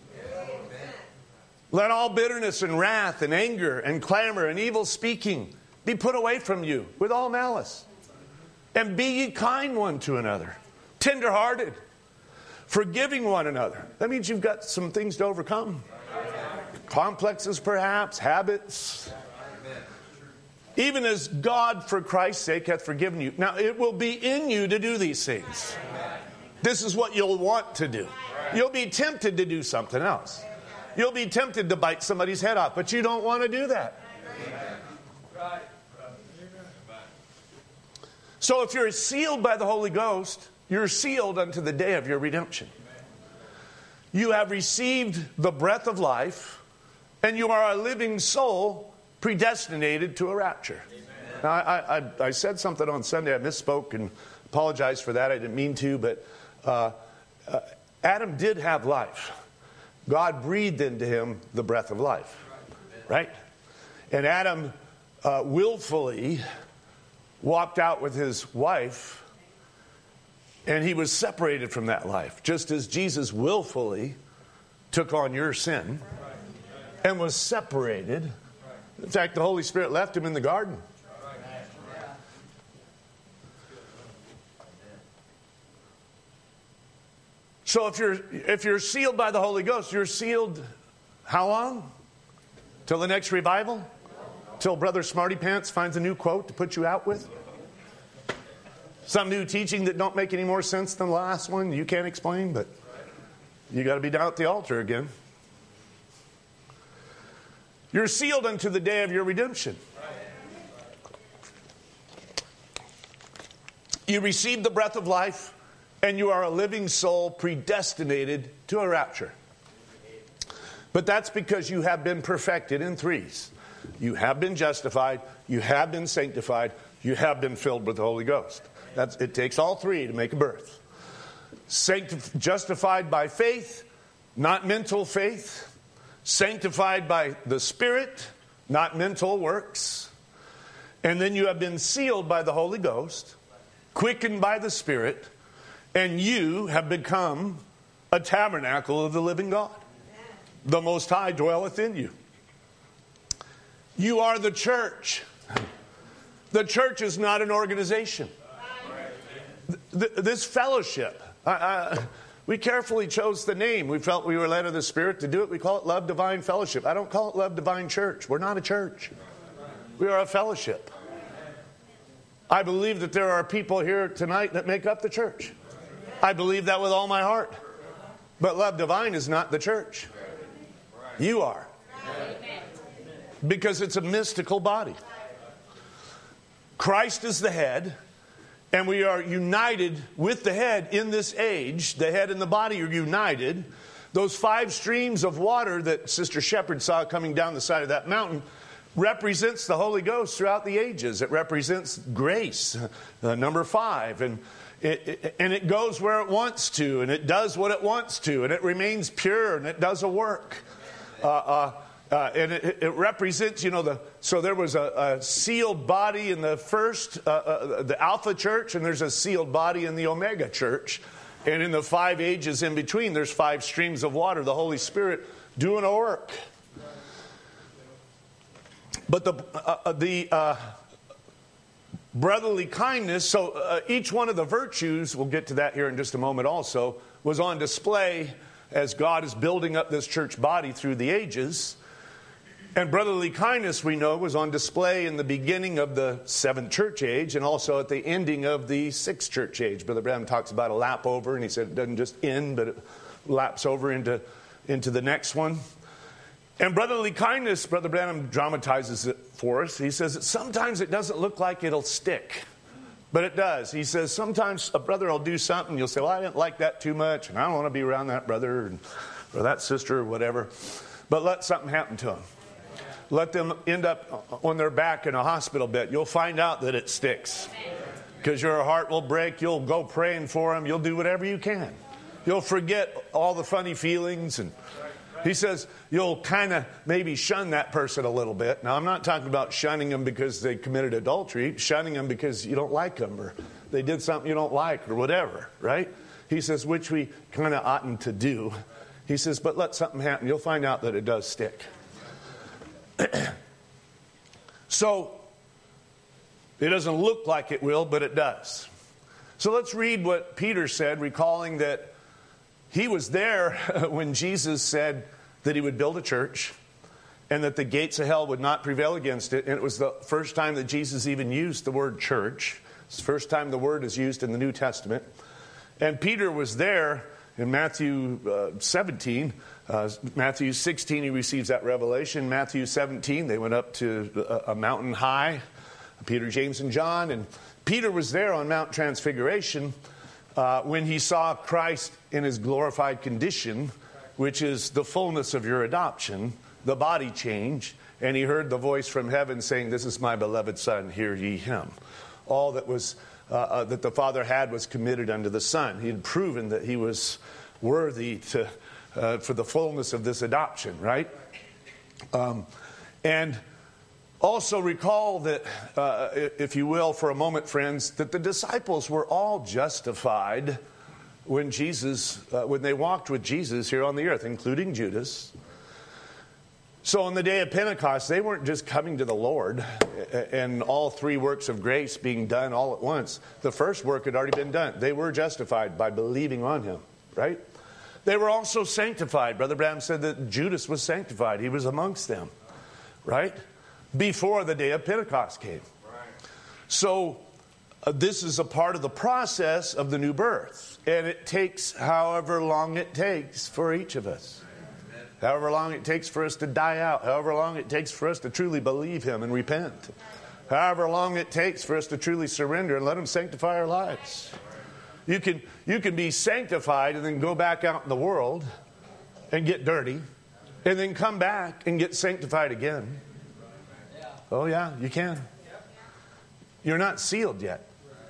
S1: Let all bitterness and wrath and anger and clamor and evil speaking be put away from you with all malice. And be ye kind one to another, tenderhearted, forgiving one another. That means you've got some things to overcome. Complexes perhaps, habits. Even as God, for Christ's sake, hath forgiven you. Now, it will be in you to do these things. This is what you'll want to do. You'll be tempted to do something else. You'll be tempted to bite somebody's head off, but you don't want to do that. So if you're sealed by the Holy Ghost, you're sealed unto the day of your redemption. You have received the breath of life, and you are a living soul predestinated to a rapture. Amen. Now, I, I, I said something on Sunday. I misspoke and apologize for that. I didn't mean to, but uh, uh, Adam did have life. God breathed into him the breath of life, right? And Adam uh, willfully walked out with his wife, and he was separated from that life, just as Jesus willfully took on your sin and was separated. In fact, the Holy Spirit left him in the garden. So if you're if you're sealed by the Holy Ghost, you're sealed how long? Till the next revival? Till Brother Smarty Pants finds a new quote to put you out with? Some new teaching that don't make any more sense than the last one you can't explain, but you got to be down at the altar again. You're sealed unto the day of your redemption. You receive the breath of life, and you are a living soul predestinated to a rapture. But that's because you have been perfected in threes. You have been justified, you have been sanctified, you have been filled with the Holy Ghost. That's, it takes all three to make a birth. Sanctif- justified by faith, not mental faith. Sanctified by the Spirit, not mental works. And then you have been sealed by the Holy Ghost, quickened by the Spirit, and you have become a tabernacle of the living God. The Most High dwelleth in you. You are the church. The church is not an organization. This fellowship, I, I, we carefully chose the name. We felt we were led of the Spirit to do it. We call it Love Divine Fellowship. I don't call it Love Divine Church. We're not a church. We are a fellowship. I believe that there are people here tonight that make up the church. I believe that with all my heart. But Love Divine is not the church. You are. Because it's a mystical body. Christ is the head, and we are united with the head in this age. The head and the body are united. Those five streams of water that Sister Shepherd saw coming down the side of that mountain represents the Holy Ghost throughout the ages. It represents grace, uh, number five. And it, it, and it goes where it wants to, and it does what it wants to, and it remains pure, and it does a work. Uh, uh, uh, and it, it represents, you know, the so there was a, a sealed body in the first, uh, uh, the Alpha Church, and there's a sealed body in the Omega Church. And in the five ages in between, there's five streams of water, the Holy Spirit doing a work. But the uh, the uh, brotherly kindness, so uh, each one of the virtues, we'll get to that here in just a moment also, was on display as God is building up this church body through the ages. And brotherly kindness, we know, was on display in the beginning of the seventh church age and also at the ending of the sixth church age. Brother Branham talks about a lap over, and he said it doesn't just end, but it laps over into, into the next one. And brotherly kindness, Brother Branham dramatizes it for us. He says that sometimes it doesn't look like it'll stick, but it does. He says sometimes a brother will do something, you'll say, well, I didn't like that too much, and I don't want to be around that brother and, or that sister or whatever. But let something happen to them. Let them end up on their back in a hospital bed. You'll find out that it sticks. Because your heart will break. You'll go praying for them. You'll do whatever you can. You'll forget all the funny feelings. And he says you'll kind of maybe shun that person a little bit. Now, I'm not talking about shunning them because they committed adultery. Shunning them because you don't like them or they did something you don't like or whatever, right? He says, which we kind of oughtn't to do. He says, but let something happen. You'll find out that it does stick. So, it doesn't look like it will, but it does. So let's read what Peter said, recalling that he was there when Jesus said that he would build a church and that the gates of hell would not prevail against it. And it was the first time that Jesus even used the word church. It's the first time the word is used in the New Testament. And Peter was there in Matthew uh, seventeen. Uh, Matthew sixteen, he receives that revelation. Matthew seventeen, they went up to a, a mountain high, Peter, James, and John. And Peter was there on Mount Transfiguration uh, when he saw Christ in his glorified condition, which is the fullness of your adoption, the body change. And he heard the voice from heaven saying, this is my beloved Son, hear ye him. All that was uh, uh, that the Father had was committed unto the Son. He had proven that he was worthy to Uh, for the fullness of this adoption, right? Um, and also recall that, uh, if you will, for a moment, friends, that the disciples were all justified when Jesus, uh, when they walked with Jesus here on the earth, including Judas. So on the day of Pentecost, they weren't just coming to the Lord and all three works of grace being done all at once. The first work had already been done. They were justified by believing on him, right? They were also sanctified. Brother Branham said that Judas was sanctified. He was amongst them, right? Before the day of Pentecost came. So uh, this is a part of the process of the new birth. And it takes however long it takes for each of us. However long it takes for us to die out. However long it takes for us to truly believe him and repent. However long it takes for us to truly surrender and let him sanctify our lives. You can, you can be sanctified and then go back out in the world and get dirty and then come back and get sanctified again. Oh yeah, you can. You're not sealed yet.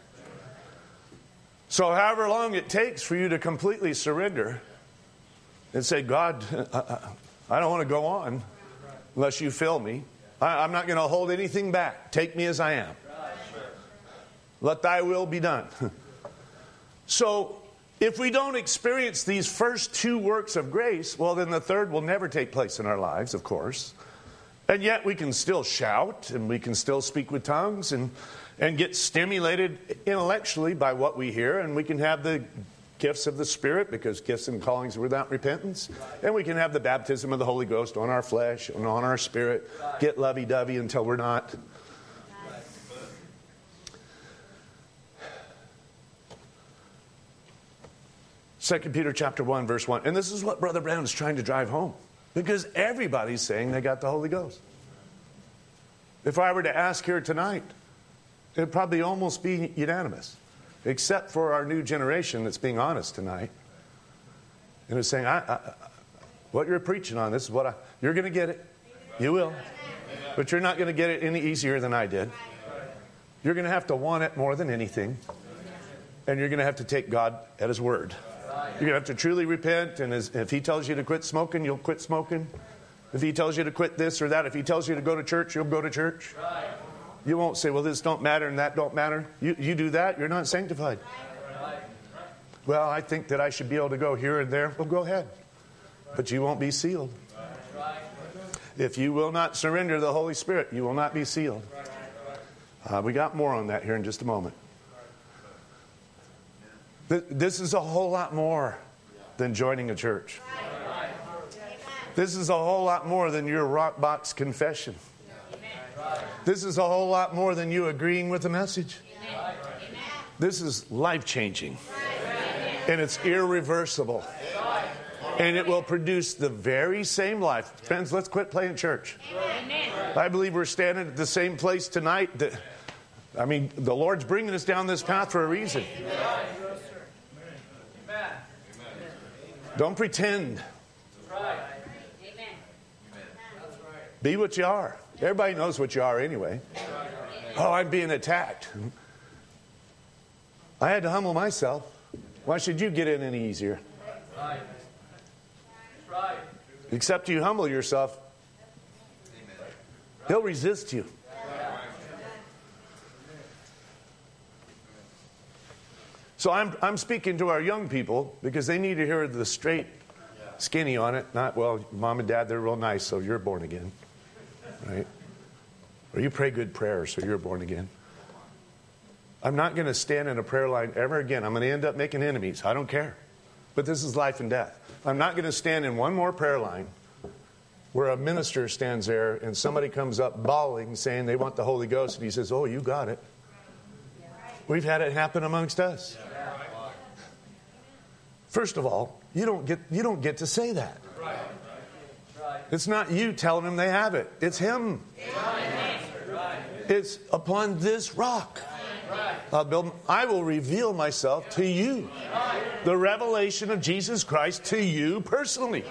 S1: So however long it takes for you to completely surrender and say, God, I, I don't want to go on unless you fill me. I, I'm not going to hold anything back. Take me as I am. Let thy will be done. So If we don't experience these first two works of grace, well, then the third will never take place in our lives, of course. And yet we can still shout, and we can still speak with tongues, and, and get stimulated intellectually by what we hear, and we can have the gifts of the Spirit, because gifts and callings are without repentance. And we can have the baptism of the Holy Ghost on our flesh and on our spirit, get lovey-dovey until we're not. Second Peter chapter one, verse one. And this is what Brother Brown is trying to drive home. Because everybody's saying they got the Holy Ghost. If I were to ask here tonight, it would probably almost be unanimous. Except for our new generation that's being honest tonight. And is saying, I, I, what you're preaching on, this is what I... You're going to get it. You will. But you're not going to get it any easier than I did. You're going to have to want it more than anything. And you're going to have to take God at His word. You're going to have to truly repent, and as, if He tells you to quit smoking, you'll quit smoking. If He tells you to quit this or that, if He tells you to go to church, you'll go to church. You won't say, well, this don't matter and that don't matter. You, you do that, you're not sanctified. Well, I think that I should be able to go here and there. Well, go ahead. But you won't be sealed. If you will not surrender the Holy Spirit, you will not be sealed. Uh, we got more on that here in just a moment. This is a whole lot more than joining a church. This is a whole lot more than your rock box confession. This is a whole lot more than you agreeing with the message. This is life-changing. And it's irreversible. And it will produce the very same life. Friends, let's quit playing church. I believe we're standing at the same place tonight. That, I mean, the Lord's bringing us down this path for a reason. Don't pretend. Be what you are. Everybody knows what you are anyway. Oh, I'm being attacked. I had to humble myself. Why should you get in any easier? Except you humble yourself, He'll resist you. So I'm I'm speaking to our young people because they need to hear the straight skinny on it. Not, well, mom and dad, they're real nice, so you're born again. Right? Or you pray good prayers, so you're born again. I'm not going to stand in a prayer line ever again. I'm going to end up making enemies. I don't care. But this is life and death. I'm not going to stand in one more prayer line where a minister stands there and somebody comes up bawling saying they want the Holy Ghost, and he says, oh, you got it. We've had it happen amongst us. First of all, you don't get you don't get to say that. It's not you telling them they have it. It's Him. It's upon this rock. I'll build, I will reveal myself to you. The revelation of Jesus Christ to you personally.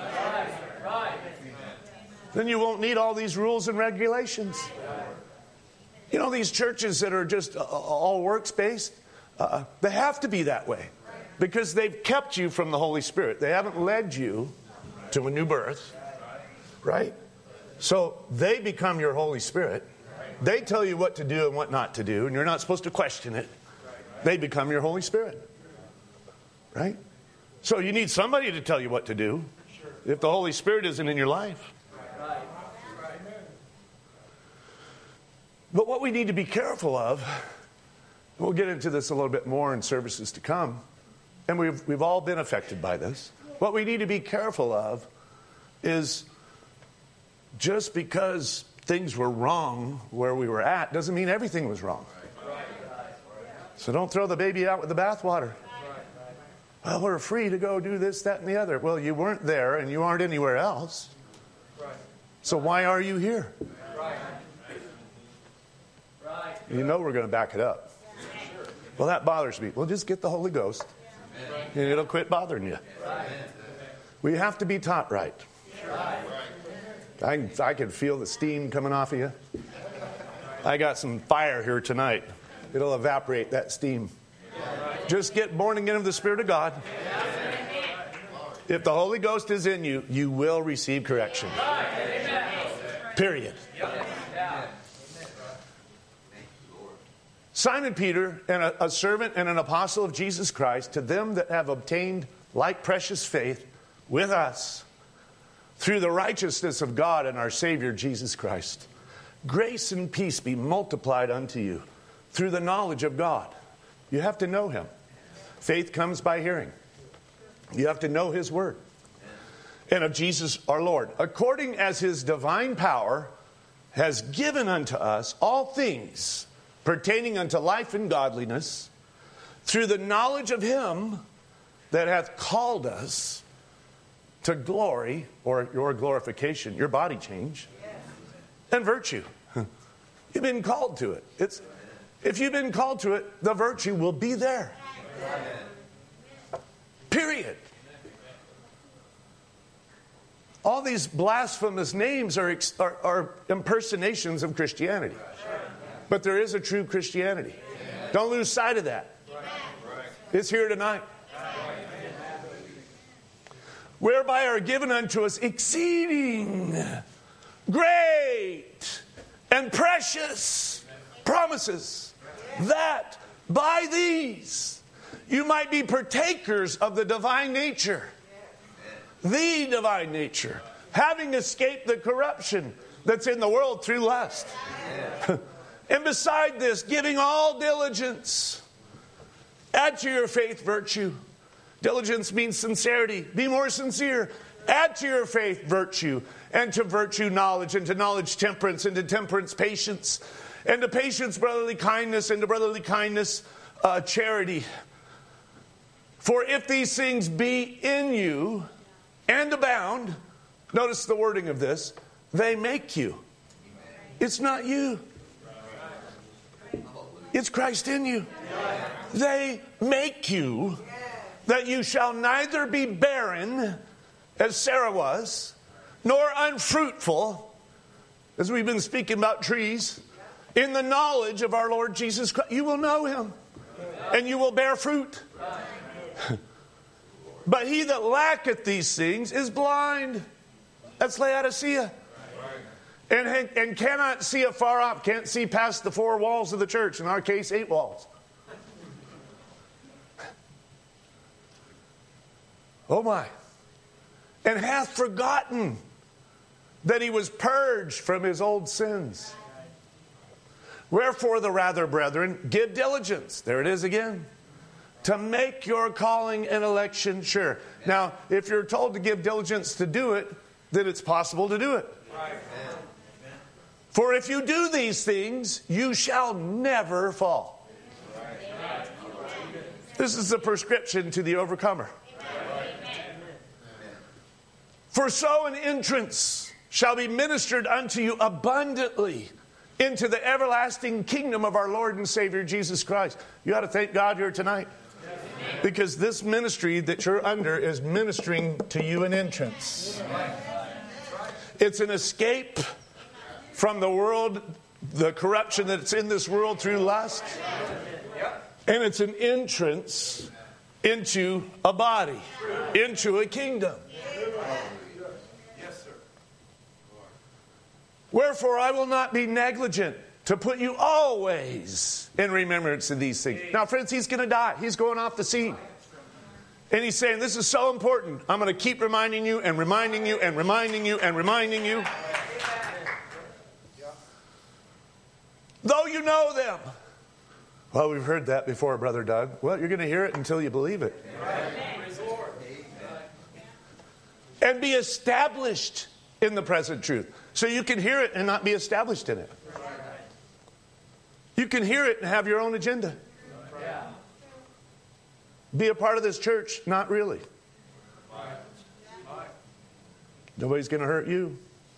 S1: Then you won't need all these rules and regulations. You know, these churches that are just all works-based, uh, they have to be that way. Because they've kept you from the Holy Spirit. They haven't led you to a new birth. Right? So they become your Holy Spirit. They tell you what to do and what not to do, and you're not supposed to question it. They become your Holy Spirit. Right? So you need somebody to tell you what to do if the Holy Spirit isn't in your life. But what we need to be careful of, we'll get into this a little bit more in services to come, and we've, we've all been affected by this. What we need to be careful of is just because things were wrong where we were at doesn't mean everything was wrong. So don't throw the baby out with the bathwater. Well, we're free to go do this, that, and the other. Well, you weren't there and you aren't anywhere else. So why are you here? You know we're going to back it up. Well, that bothers me. Well, just get the Holy Ghost and it'll quit bothering you. We have to be taught right. I, I can feel the steam coming off of you. I got some fire here tonight. It'll evaporate that steam. Just get born again of the Spirit of God. If the Holy Ghost is in you, you will receive correction. Period. Simon Peter, and a, a servant and an apostle of Jesus Christ, to them that have obtained like precious faith with us through the righteousness of God and our Savior Jesus Christ. Grace and peace be multiplied unto you through the knowledge of God. You have to know Him. Faith comes by hearing. You have to know His Word. And of Jesus our Lord, according as His divine power has given unto us all things pertaining unto life and godliness, through the knowledge of Him that hath called us to glory, or your glorification, your body change, and virtue. You've been called to it. It's, if you've been called to it, the virtue will be there. Period. All these blasphemous names are, are, are impersonations of Christianity. But there is a true Christianity. Don't lose sight of that. It's here tonight. Whereby are given unto us exceeding great and precious promises, that by these you might be partakers of the divine nature. The divine nature, having escaped the corruption that's in the world through lust. And beside this, giving all diligence, add to your faith virtue. Diligence means sincerity. Be more sincere. Add to your faith virtue, and to virtue knowledge, and to knowledge temperance, and to temperance patience, and to patience brotherly kindness, and to brotherly kindness uh, charity. For if these things be in you and abound, notice the wording of this, they make you. It's not you. It's Christ in you. They make you, that you shall neither be barren, as Sarah was, nor unfruitful, as we've been speaking about trees, in the knowledge of our Lord Jesus Christ. You will know Him, and you will bear fruit. But he that lacketh these things is blind. That's Laodicea. And, and cannot see afar off, can't see past the four walls of the church. In our case, eight walls. Oh my. And hath forgotten that he was purged from his old sins. Wherefore the rather, brethren, give diligence. There it is again. To make your calling and election sure. Now, if you're told to give diligence to do it, then it's possible to do it. Right. For if you do these things, you shall never fall. Right. This is the prescription to the overcomer. Right. For so an entrance shall be ministered unto you abundantly into the everlasting kingdom of our Lord and Savior Jesus Christ. You ought to thank God here tonight. Because this ministry that you're under is ministering to you an entrance. It's an escape from the world, the corruption that's in this world through lust. And it's an entrance into a body, into a kingdom. Wherefore I will not be negligent to put you always in remembrance of these things. Now, friends, he's going to die. He's going off the scene. And he's saying, this is so important. I'm going to keep reminding you and reminding you and reminding you and reminding you. Though you know them. Well, we've heard that before, Brother Doug. Well, you're going to hear it until you believe it. And be established in the present truth. So you can hear it and not be established in it. You can hear it and have your own agenda. Be a part of this church, not really. Nobody's going to hurt you.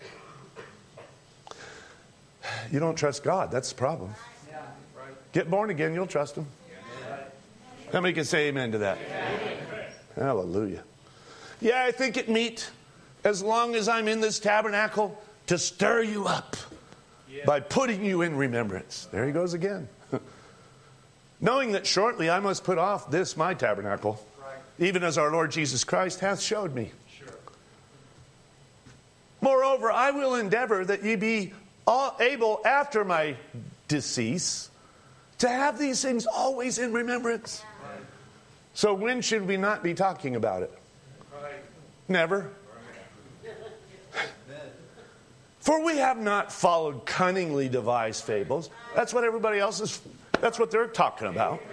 S1: You don't trust God. That's the problem. Get born again, you'll trust Him. How many can say amen to that? Hallelujah. Yeah, I think it meet as long as I'm in this tabernacle to stir you up by putting you in remembrance. There he goes again. Knowing that shortly I must put off this my tabernacle, even as our Lord Jesus Christ hath showed me. Moreover, I will endeavor that ye be all able after my decease To have these things always in remembrance. So when should we not be talking about it? Never. For we have not followed cunningly devised fables. That's what everybody else is, that's what they're talking about.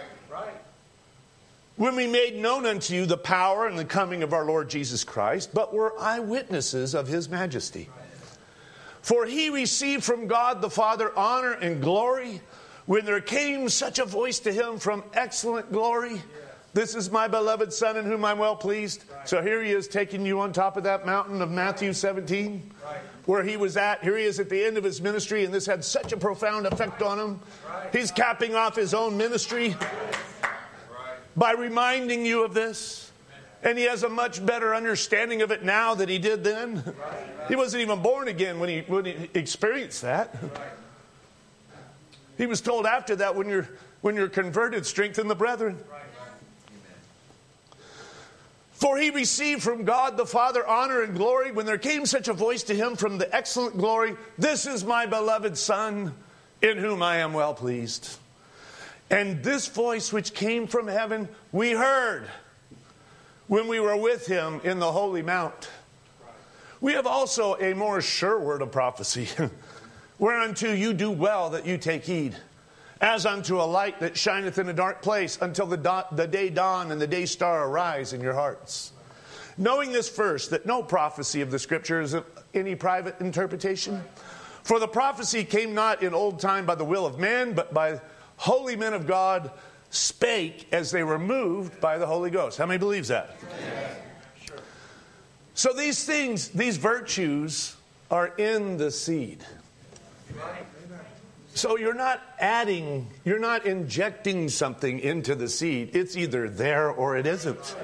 S1: When we made known unto you the power and the coming of our Lord Jesus Christ, but were eyewitnesses of his majesty. For he received from God the Father honor and glory, when there came such a voice to him from excellent glory. This is my beloved Son in whom I'm well pleased. So here he is taking you on top of that mountain of Matthew seventeen, where he was at. Here he is at the end of his ministry, and this had such a profound effect on him. He's capping off his own ministry by reminding you of this. And he has a much better understanding of it now than he did then. He wasn't even born again when he, when he experienced that. He was told after that, when you're, when you're converted, strengthen the brethren. For he received from God the Father honor and glory, when there came such a voice to him from the excellent glory, this is my beloved Son, in whom I am well pleased. And this voice which came from heaven we heard when we were with him in the holy mount. We have also a more sure word of prophecy, whereunto you do well that you take heed, as unto a light that shineth in a dark place, until the, da- the day dawn and the day star arise in your hearts. Knowing this first, that no prophecy of the Scripture is of any private interpretation. For the prophecy came not in old time by the will of man, but by holy men of God, spake as they were moved by the Holy Ghost. How many believes that? Yeah. Sure. So these things, these virtues are in the seed. Right. So you're not adding, you're not injecting something into the seed. It's either there or it isn't.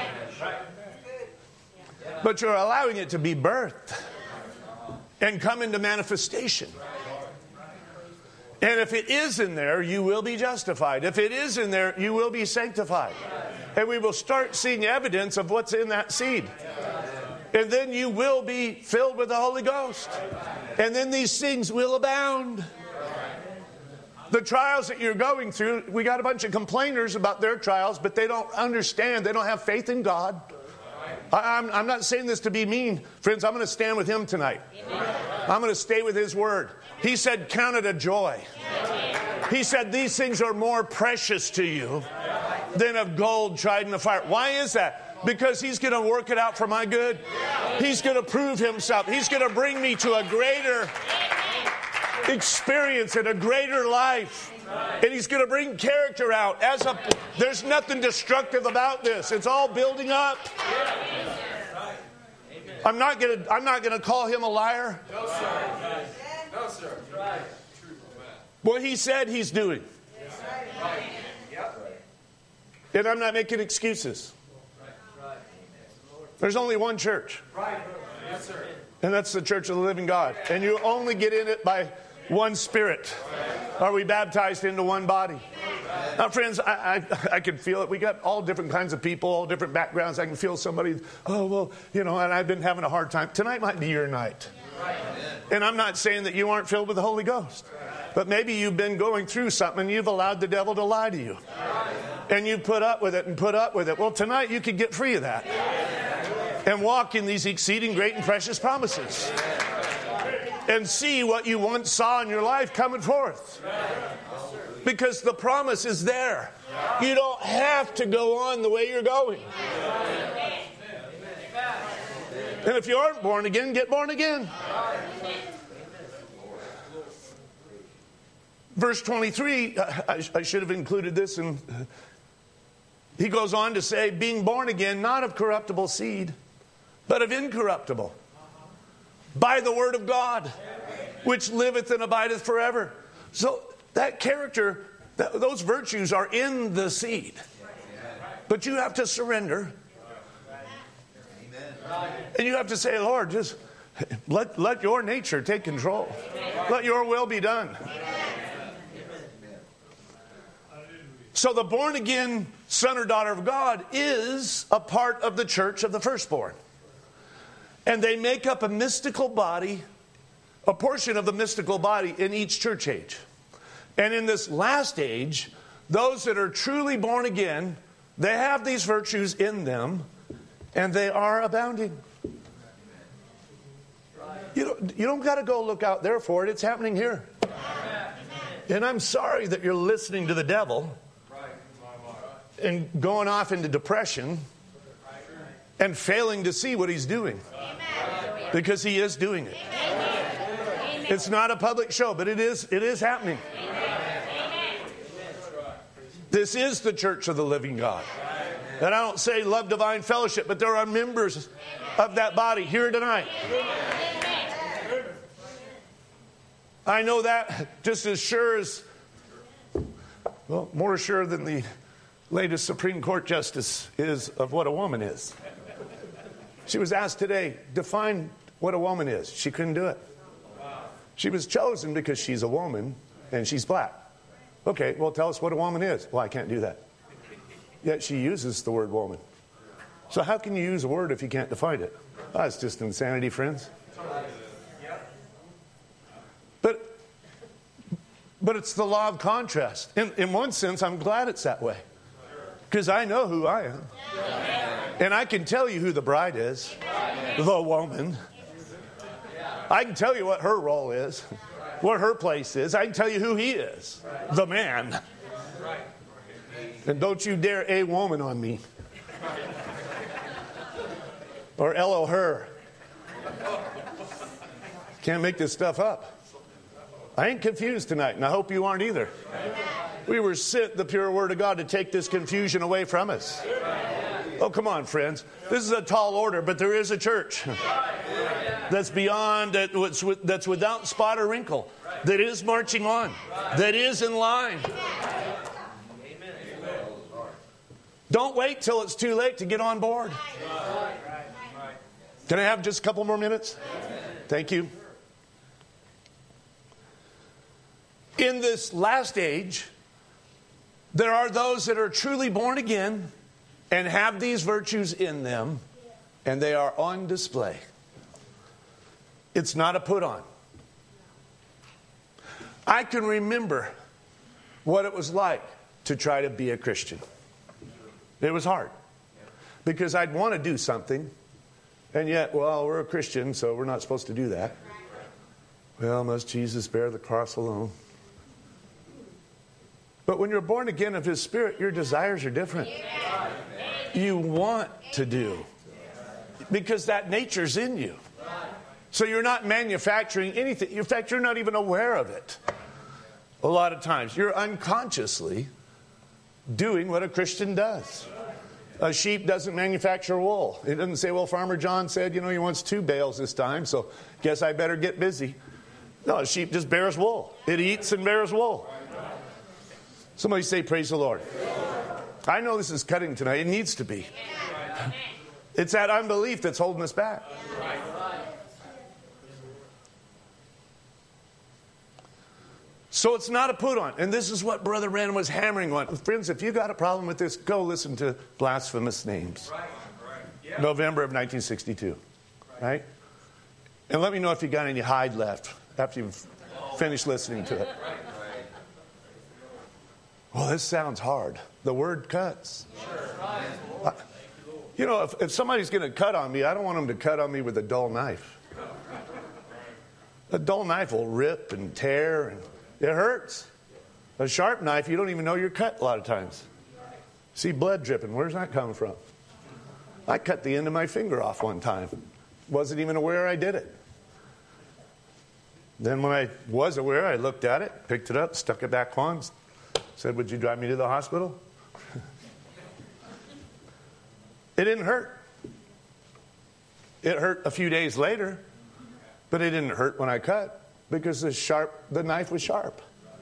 S1: But you're allowing it to be birthed and come into manifestation. And if it is in there, you will be justified. If it is in there, you will be sanctified. And we will start seeing evidence of what's in that seed. And then you will be filled with the Holy Ghost. And then these things will abound. The trials that you're going through, we got a bunch of complainers about their trials, but they don't understand. They don't have faith in God. I, I'm, I'm not saying this to be mean. Friends, I'm going to stand with him tonight. I'm going to stay with his word. He said, count it a joy. He said, these things are more precious to you than of gold tried in the fire. Why is that? Because he's going to work it out for my good. He's going to prove himself. He's going to bring me to a greater experience and a greater life. And he's going to bring character out. As a, there's nothing destructive about this. It's all building up. I'm not going to I'm not going to call him a liar. No, sir. No, sir. What he said he's doing. And I'm not making excuses. There's only one church. And that's the Church of the Living God. And you only get in it by one Spirit. Are we baptized into one body? Now, friends, I, I I can feel it. We got all different kinds of people, all different backgrounds. I can feel somebody, oh, well, you know, and I've been having a hard time. Tonight might be your night. And I'm not saying that you aren't filled with the Holy Ghost. But maybe you've been going through something and you've allowed the devil to lie to you. And you put up with it and put up with it. Well, tonight you can get free of that. And walk in these exceeding great and precious promises. And see what you once saw in your life coming forth. Because the promise is there. You don't have to go on the way you're going. And if you aren't born again, get born again. Verse twenty-three, I, I should have included this. And he goes on to say, being born again, not of corruptible seed, but of incorruptible, by the word of God, which liveth and abideth forever. So that character, that, those virtues are in the seed. But you have to surrender. And you have to say, Lord, just let, let your nature take control. Let your will be done. So the born-again son or daughter of God is a part of the church of the firstborn. And they make up a mystical body, a portion of the mystical body in each church age. And in this last age, those that are truly born again, they have these virtues in them, and they are abounding. You don't, you don't got to go look out there for it. It's happening here. And I'm sorry that you're listening to the devil and going off into depression and failing to see what he's doing. Because he is doing it. It's not a public show, but it is, it is happening. This is the church of the living God. And I don't say love divine fellowship, but there are members of that body here tonight. I know that just as sure as, well, more sure than the latest Supreme Court justice is of what a woman is. She was asked today, define what a woman is. She couldn't do it. She was chosen because she's a woman and she's black. Okay, well, tell us what a woman is. Well, I can't do that. Yet she uses the word woman. So how can you use a word if you can't define it? Oh, it's just insanity, friends. But, but it's the law of contrast. In, in one sense, I'm glad it's that way. Because I know who I am. And I can tell you who the bride is. The woman. I can tell you what her role is. What her place is. I can tell you who he is. The man. And don't you dare a woman on me. Or L-O her. Can't make this stuff up. I ain't confused tonight, and I hope you aren't either. We were sent the pure word of God to take this confusion away from us. Oh, come on, friends. This is a tall order, but there is a church that's beyond, that, that's without spot or wrinkle, that is marching on, that is in line. Don't wait till it's too late to get on board. Can I have just a couple more minutes? Thank you. In this last age, there are those that are truly born again and have these virtues in them, and they are on display. It's not a put on. I can remember what it was like to try to be a Christian. It was hard because I'd want to do something, and yet, well, we're a Christian, so we're not supposed to do that. Well, must Jesus bear the cross alone? But when you're born again of His Spirit, your desires are different. You want to do because that nature's in you. So you're not manufacturing anything. In fact, you're not even aware of it. A lot of times, you're unconsciously doing what a Christian does. A sheep doesn't manufacture wool. It doesn't say, well, Farmer John said, you know, he wants two bales this time, so guess I better get busy. No, a sheep just bears wool. It eats and bears wool. Somebody say, praise the Lord. I know this is cutting tonight. It needs to be. It's that unbelief that's holding us back. So it's not a put on. And this is what Brother Branham was hammering on. Friends, if you got a problem with this, go listen to Blasphemous Names. Right. Right. Yeah. November of nineteen sixty-two. Right. right? And let me know if you got any hide left after you've finished listening to it. Right. Well, this sounds hard. The word cuts. Sure. You know, if, if somebody's going to cut on me, I don't want them to cut on me with a dull knife. A dull knife will rip and tear, and it hurts. A sharp knife, you don't even know you're cut a lot of times. See blood dripping. Where's that coming from? I cut the end of my finger off one time. Wasn't even aware I did it. Then when I was aware, I looked at it, picked it up, stuck it back on, said, would you drive me to the hospital? It didn't hurt. It hurt a few days later, but it didn't hurt when I cut because the sharp, the knife was sharp.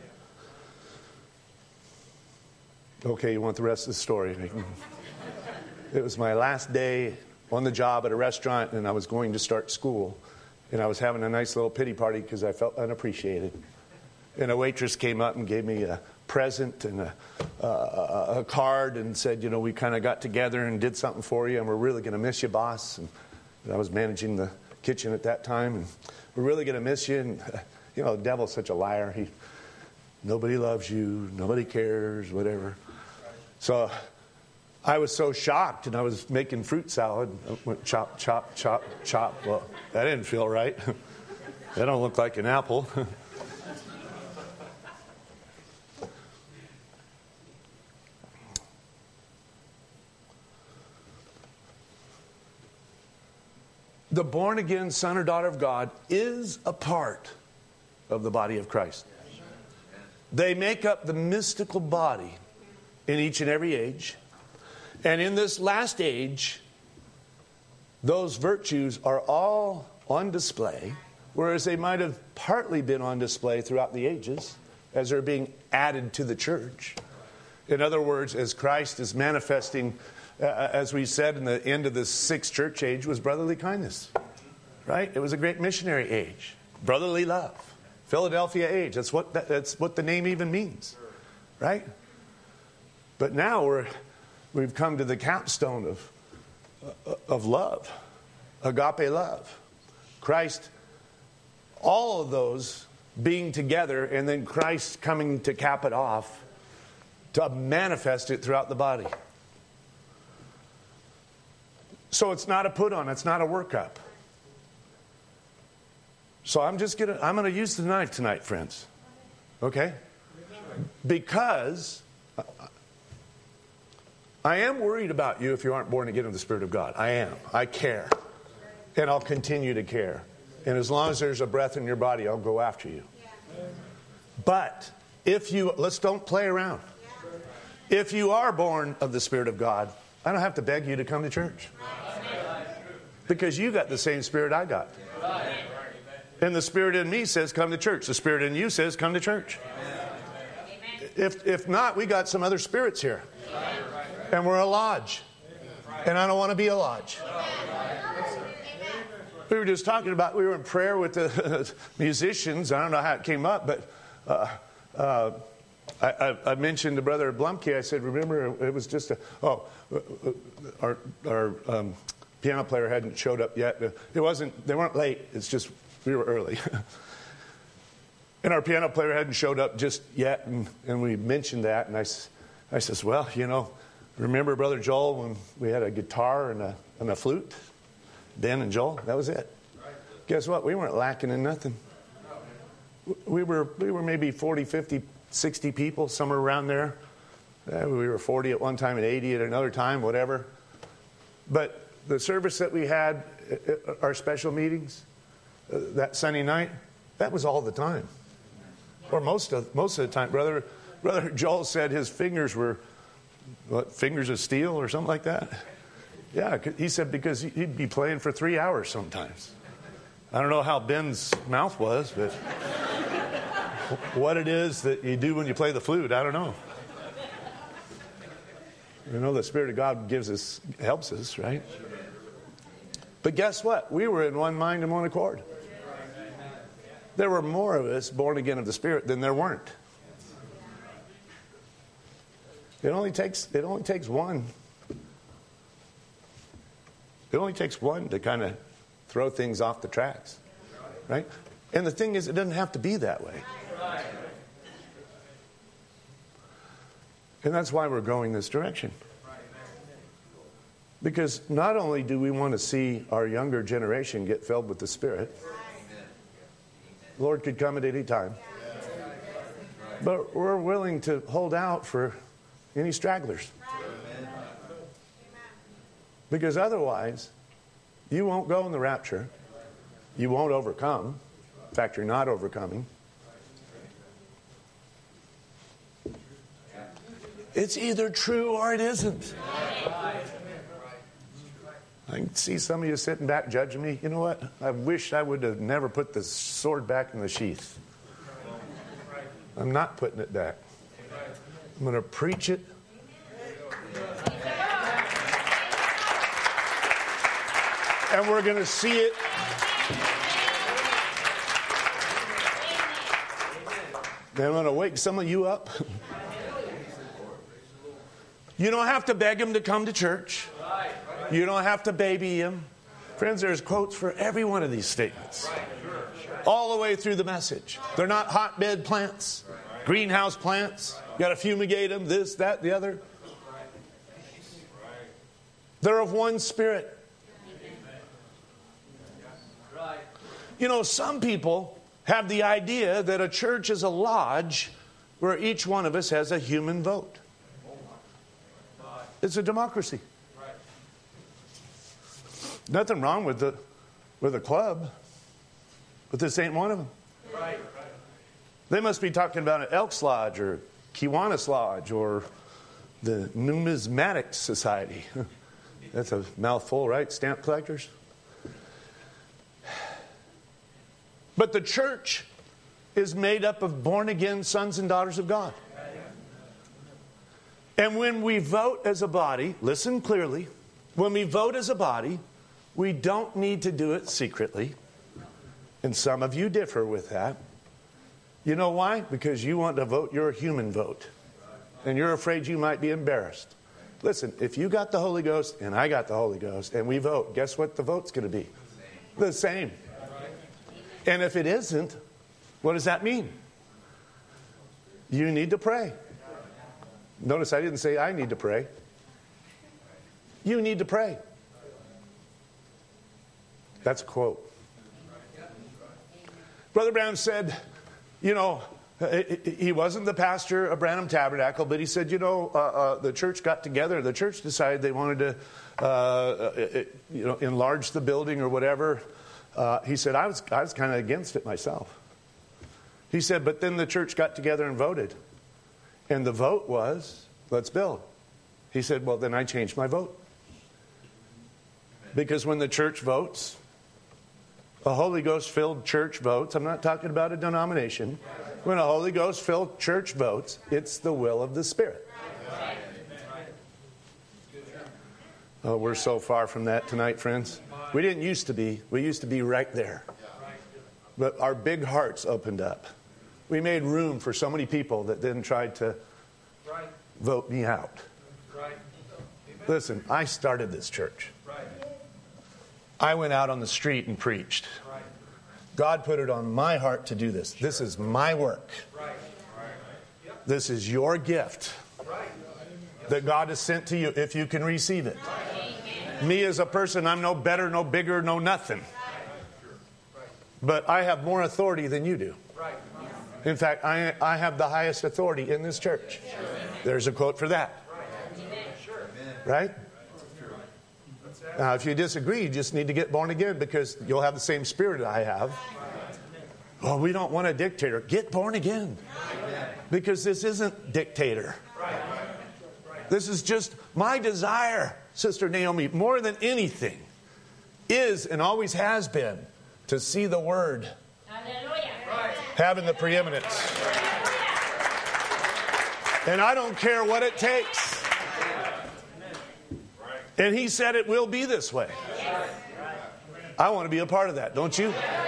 S1: Okay, you want the rest of the story? It was my last day on the job at a restaurant, and I was going to start school, and I was having a nice little pity party because I felt unappreciated. And a waitress came up and gave me a present and a, a, a card and said, you know, we kind of got together and did something for you, and we're really going to miss you, boss. And I was managing the kitchen at that time, and we're really going to miss you. And, you know, the devil's such a liar. He nobody loves you, nobody cares, whatever. So I was so shocked, and I was making fruit salad. I went chop, chop, chop, chop. Well, that didn't feel right. That don't look like an apple. The born-again son or daughter of God is a part of the body of Christ. They make up the mystical body in each and every age. And in this last age, those virtues are all on display, whereas they might have partly been on display throughout the ages as they're being added to the church. In other words, as Christ is manifesting, uh, as we said in the end of the sixth church age, was brotherly kindness. Right? It was a great missionary age. Brotherly love. Philadelphia age. That's what that, that's what the name even means. Right? But now we're we've come to the capstone of of love. Agape love. Christ, all of those being together, and then Christ coming to cap it off to manifest it throughout the body. So it's not a put on, it's not a workup. So I'm just gonna I'm gonna use the knife tonight, friends. Okay? Because I am worried about you if you aren't born again of the Spirit of God. I am. I care. And I'll continue to care. And as long as there's a breath in your body, I'll go after you. But if you, let's don't play around. If you are born of the Spirit of God, I don't have to beg you to come to church. Because you got the same Spirit I got. And the Spirit in me says come to church. The Spirit in you says come to church. If, if not, we got some other spirits here. And we're a lodge. And I don't want to be a lodge. We were just talking about, we were in prayer with the musicians. I don't know how it came up, but uh, uh, I, I mentioned to Brother Blumke, I said, remember, it was just a, oh, our, our um, piano player hadn't showed up yet. It wasn't, they weren't late, it's just, we were early. And our piano player hadn't showed up just yet, and, and we mentioned that, and I, I says, well, you know, remember Brother Joel when we had a guitar and a, and a flute? Ben and Joel, that was it. Right. Guess what? We weren't lacking in nothing. We were we were maybe forty, fifty, sixty people, somewhere around there. Uh, we were forty at one time and eighty at another time, whatever. But the service that we had, uh, our special meetings, uh, that Sunday night, that was all the time. Or most of most of the time. Brother, Brother Joel said his fingers were, what, fingers of steel or something like that? Yeah, he said because he'd be playing for three hours sometimes. I don't know how Ben's mouth was, but what it is that you do when you play the flute, I don't know. You know, the Spirit of God gives us, helps us, right? But guess what? We were in one mind and one accord. There were more of us born again of the Spirit than there weren't. It only takes, it only takes one. It only takes one to kind of throw things off the tracks, right? And the thing is, it doesn't have to be that way. And that's why we're going this direction. Because not only do we want to see our younger generation get filled with the Spirit, the Lord could come at any time, but we're willing to hold out for any stragglers. Because otherwise, you won't go in the rapture. You won't overcome. In fact, you're not overcoming. It's either true or it isn't. I can see some of you sitting back judging me. You know what? I wish I would have never put the sword back in the sheath. I'm not putting it back. I'm going to preach it. And we're going to see it. Then I'm going to wake some of you up. You don't have to beg him to come to church. You don't have to baby him. Friends, there's quotes for every one of these statements. All the way through the message. They're not hotbed plants. Greenhouse plants. You got to fumigate them, this, that, the other. They're of one spirit. You know, some people have the idea that a church is a lodge where each one of us has a human vote. It's a democracy. Nothing wrong with the with a club, but this ain't one of them. They must be talking about an Elks Lodge or Kiwanis Lodge or the Numismatic Society. That's a mouthful, right? Stamp collectors. But the church is made up of born-again sons and daughters of God. And when we vote as a body, listen clearly, when we vote as a body, we don't need to do it secretly. And some of you differ with that. You know why? Because you want to vote your human vote. And you're afraid you might be embarrassed. Listen, if you got the Holy Ghost and I got the Holy Ghost and we vote, guess what the vote's going to be? The same. And if it isn't, what does that mean? You need to pray. Notice I didn't say I need to pray. You need to pray. That's a quote. Brother Branham said, you know, he wasn't the pastor of Branham Tabernacle, but he said, you know, uh, uh, the church got together. The church decided they wanted to, uh, it, you know, enlarge the building or whatever. Uh, he said, I was, I was kind of against it myself. He said, but then the church got together and voted. And the vote was, let's build. He said, well, then I changed my vote. Because when the church votes, a Holy Ghost-filled church votes, I'm not talking about a denomination. When a Holy Ghost-filled church votes, it's the will of the Spirit. Oh, we're so far from that tonight, friends. We didn't used to be. We used to be right there. But our big hearts opened up. We made room for so many people that then tried to vote me out. Listen, I started this church. I went out on the street and preached. God put it on my heart to do this. This is my work. This is your gift that God has sent to you if you can receive it. Me as a person, I'm no better, no bigger, no nothing. But I have more authority than you do. In fact, I, I have the highest authority in this church. There's a quote for that. Right? Now, if you disagree, you just need to get born again because you'll have the same spirit I have. Well, we don't want a dictator. Get born again. Because this isn't dictator. This is just my desire, Sister Naomi, more than anything, is and always has been to see the Word having the preeminence. And I don't care what it takes. And He said it will be this way. I want to be a part of that, don't you?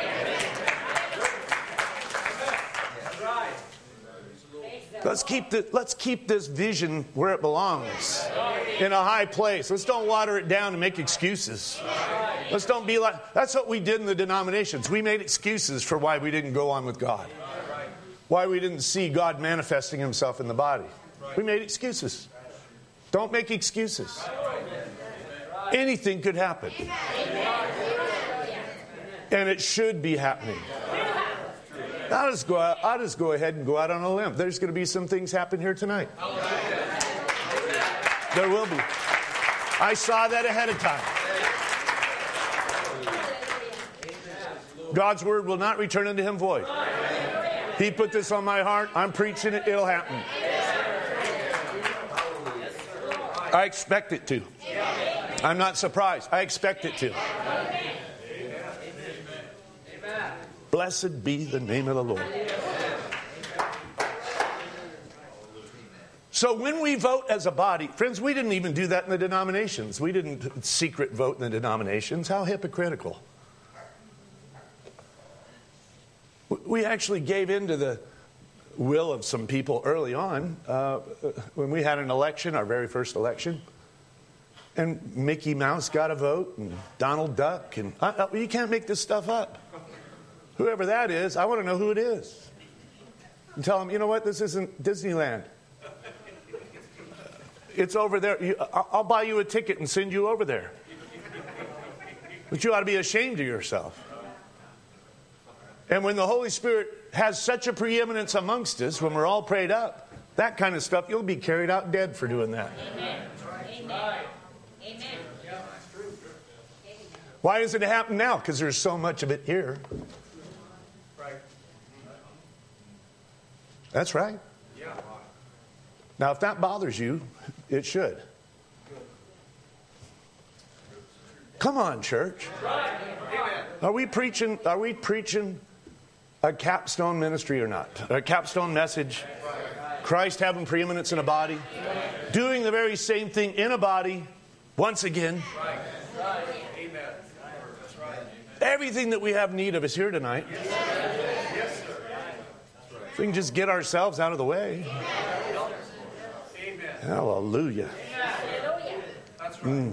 S1: Let's keep the, let's keep this vision where it belongs, in a high place. Let's don't water it down and make excuses. Let's don't be like, that's what we did in the denominations. We made excuses for why we didn't go on with God. Why we didn't see God manifesting Himself in the body. We made excuses. Don't make excuses. Anything could happen. And it should be happening. I'll just go out, I'll just go ahead and go out on a limb. There's going to be some things happen here tonight. There will be. I saw that ahead of time. God's word will not return unto Him void. He put this on my heart. I'm preaching it. It'll happen. I expect it to. I'm not surprised. I expect it to. Blessed be the name of the Lord. So when we vote as a body, friends, we didn't even do that in the denominations. We didn't secret vote in the denominations. How hypocritical. We actually gave in to the will of some people early on. Uh, when we had an election, our very first election, and Mickey Mouse got a vote, and Donald Duck, and uh, you can't make this stuff up. Whoever that is, I want to know who it is. and tell them, you know what, this isn't Disneyland. It's over there. You, I'll buy you a ticket and send you over there. But you ought to be ashamed of yourself. And when the Holy Spirit has such a preeminence amongst us, when we're all prayed up, that kind of stuff, you'll be carried out dead for doing that.
S2: Amen. Amen. Amen.
S1: Why does it happen now? Because there's so much of it here. That's right. Now, if that bothers you, it should. Come on, church. Are we preaching? Are we preaching a capstone ministry or not? A capstone message? Christ having preeminence in a body, doing the very same thing in a body once again. Everything that we have need of is here tonight. If we can just get ourselves out of the way. Hallelujah. Mm.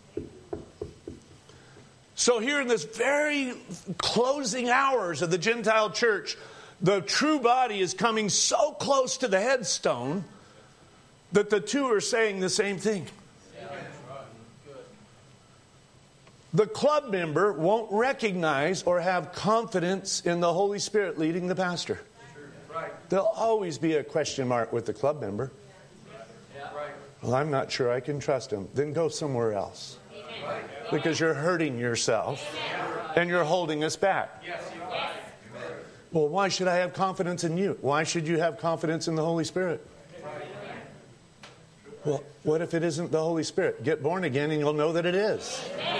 S1: So here in this very closing hours of the Gentile church, the true body is coming so close to the headstone that the two are saying the same thing. The club member won't recognize or have confidence in the Holy Spirit leading the pastor. There'll always be a question mark with the club member. Well, I'm not sure I can trust him. Then go somewhere else. Because you're hurting yourself and you're holding us back. Well, why should I have confidence in you? Why should you have confidence in the Holy Spirit? Well, what if it isn't the Holy Spirit? Get born again and you'll know that it is.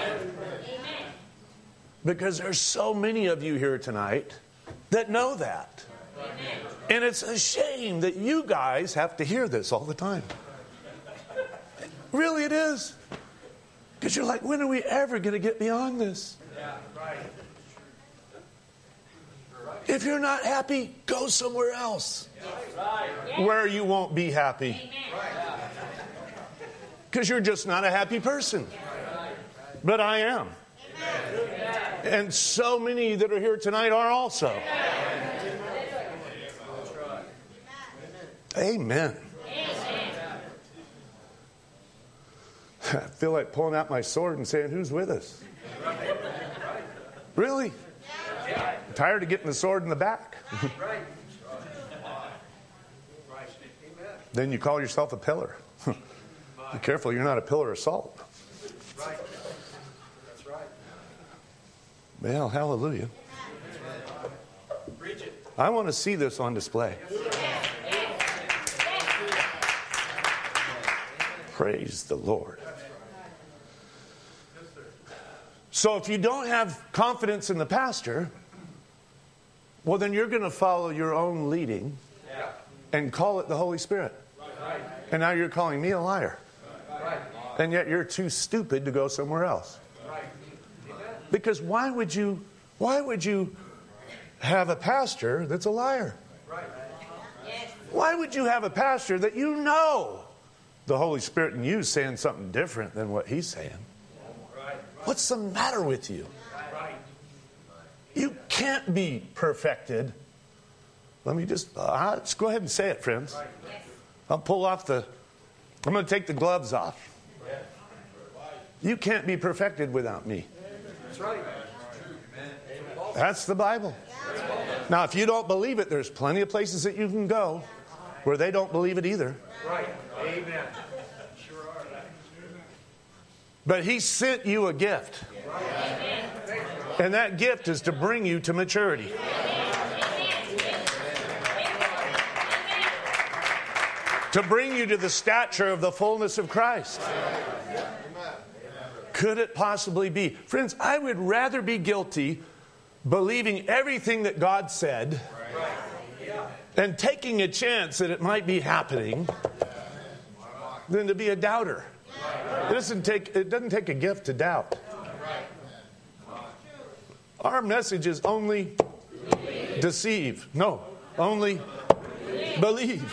S1: Because there's so many of you here tonight that know that. And it's a shame that you guys have to hear this all the time. Really, it is. Because you're like, when are we ever going to get beyond this? If you're not happy, go somewhere else where you won't be happy. Because you're just not a happy person. But I am. And so many that are here tonight are also. Amen. I feel like pulling out my sword and saying, who's with us? Really? I'm tired of getting the sword in the back. Then you call yourself a pillar. Be careful, you're not a pillar of salt. Well, hallelujah. I want to see this on display. Praise the Lord. So if you don't have confidence in the pastor, well, then you're going to follow your own leading and call it the Holy Spirit. And now you're calling me a liar. And yet you're too stupid to go somewhere else. Because why would you, why would you have a pastor that's a liar? Why would you have a pastor that you know the Holy Spirit in you is saying something different than what he's saying? What's the matter with you? You can't be perfected. Let me just, uh, just go ahead and say it, friends. I'll pull off the, I'm going to take the gloves off. You can't be perfected without me. That's the Bible. Now, if you don't believe it, there's plenty of places that you can go where they don't believe it either.
S3: Right. Amen.
S1: But he sent you a gift. And that gift is to bring you to maturity. To bring you to the stature of the fullness of Christ. Could it possibly be? Friends, I would rather be guilty believing everything that God said and taking a chance that it might be happening than to be a doubter. It doesn't take, it doesn't take a gift to doubt. Our message is only deceive. No, only believe.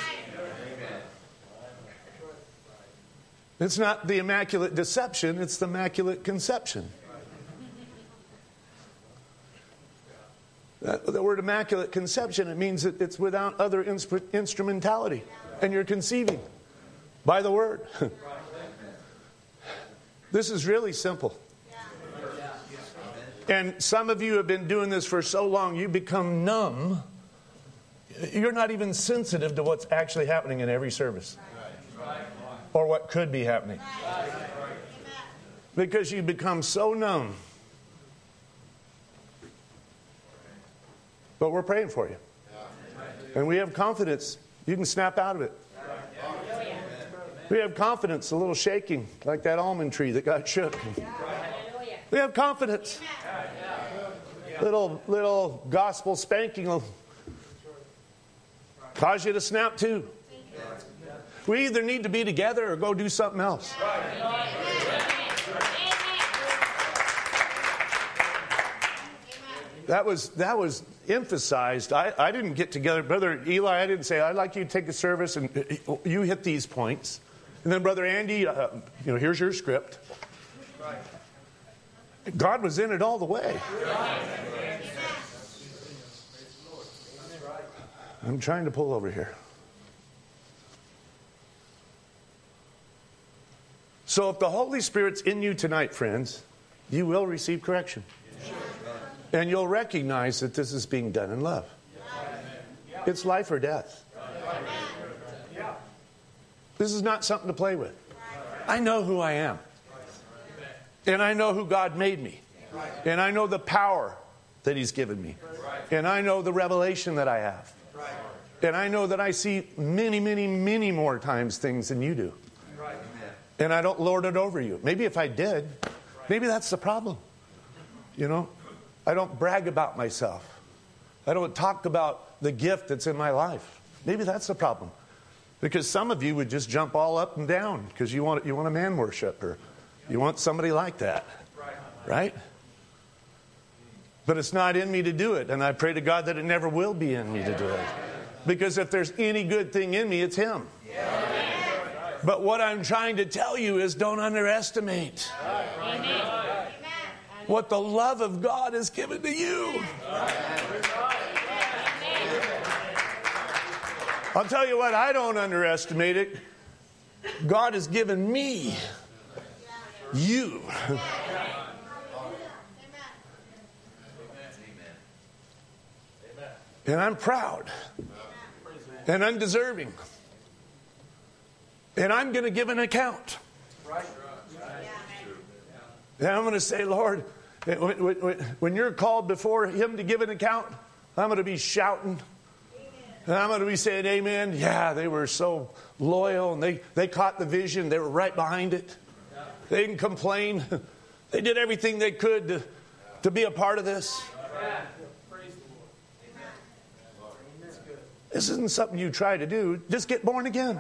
S1: It's not the immaculate deception, it's the immaculate conception. That, the word immaculate conception, it means that it's without other insp- instrumentality. And you're conceiving by the word. This is really simple. And some of you have been doing this for so long, you become numb. You're not even sensitive to what's actually happening in every service. Or what could be happening. Because you become so numb. But we're praying for you. And we have confidence. You can snap out of it. We have confidence, a little shaking, like that almond tree that got shook. We have confidence. Little, little gospel spanking will cause you to snap too. We either need to be together or go do something else. That was that was emphasized. I, I didn't get together. Brother Eli, I didn't say, I'd like you to take a service and you hit these points. And then Brother Andy, uh, you know, here's your script. God was in it all the way. I'm trying to pull over here. So if the Holy Spirit's in you tonight, friends, you will receive correction. And you'll recognize that this is being done in love. It's life or death. This is not something to play with. I know who I am. And I know who God made me. And I know the power that He's given me. And I know the revelation that I have. And I know that I see many, many, many more times things than you do. And I don't lord it over you. Maybe if I did, maybe that's the problem. You know? I don't brag about myself. I don't talk about the gift that's in my life. Maybe that's the problem. Because some of you would just jump all up and down because you want you want a man worshiper. You want somebody like that. Right? But it's not in me to do it. And I pray to God that it never will be in me to do it. Because if there's any good thing in me, it's Him. But what I'm trying to tell you is don't underestimate what the love of God has given to you. I'll tell you what, I don't underestimate it. God has given me you. And I'm proud and undeserving. And I'm going to give an account. And I'm going to say, Lord, when you're called before Him to give an account, I'm going to be shouting. And I'm going to be saying, amen. Yeah, they were so loyal and they, they caught the vision. They were right behind it. They didn't complain. They did everything they could to, to be a part of this. This isn't something you try to do. Just get born again.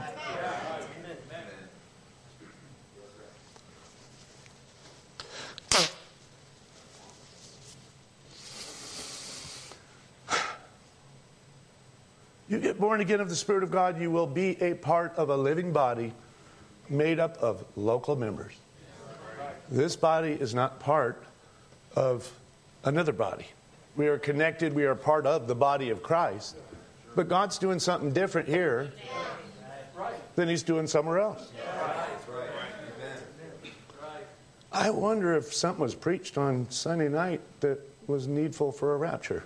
S1: You get born again of the Spirit of God, you will be a part of a living body made up of local members. This body is not part of another body. We are connected, we are part of the body of Christ. But God's doing something different here than He's doing somewhere else. I wonder if something was preached on Sunday night that was needful for a rapture.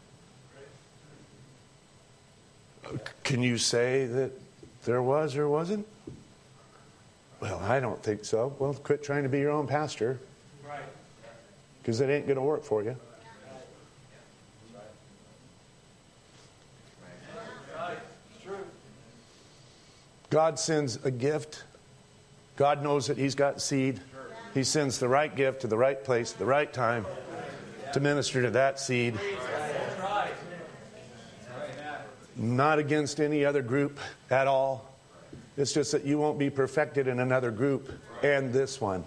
S1: Can you say that there was or wasn't? Well, I don't think so. Well, quit trying to be your own pastor. Because it ain't going to work for you. God sends a gift. God knows that He's got seed. He sends the right gift to the right place at the right time to minister to that seed. Not against any other group at all. It's just that you won't be perfected in another group and this one.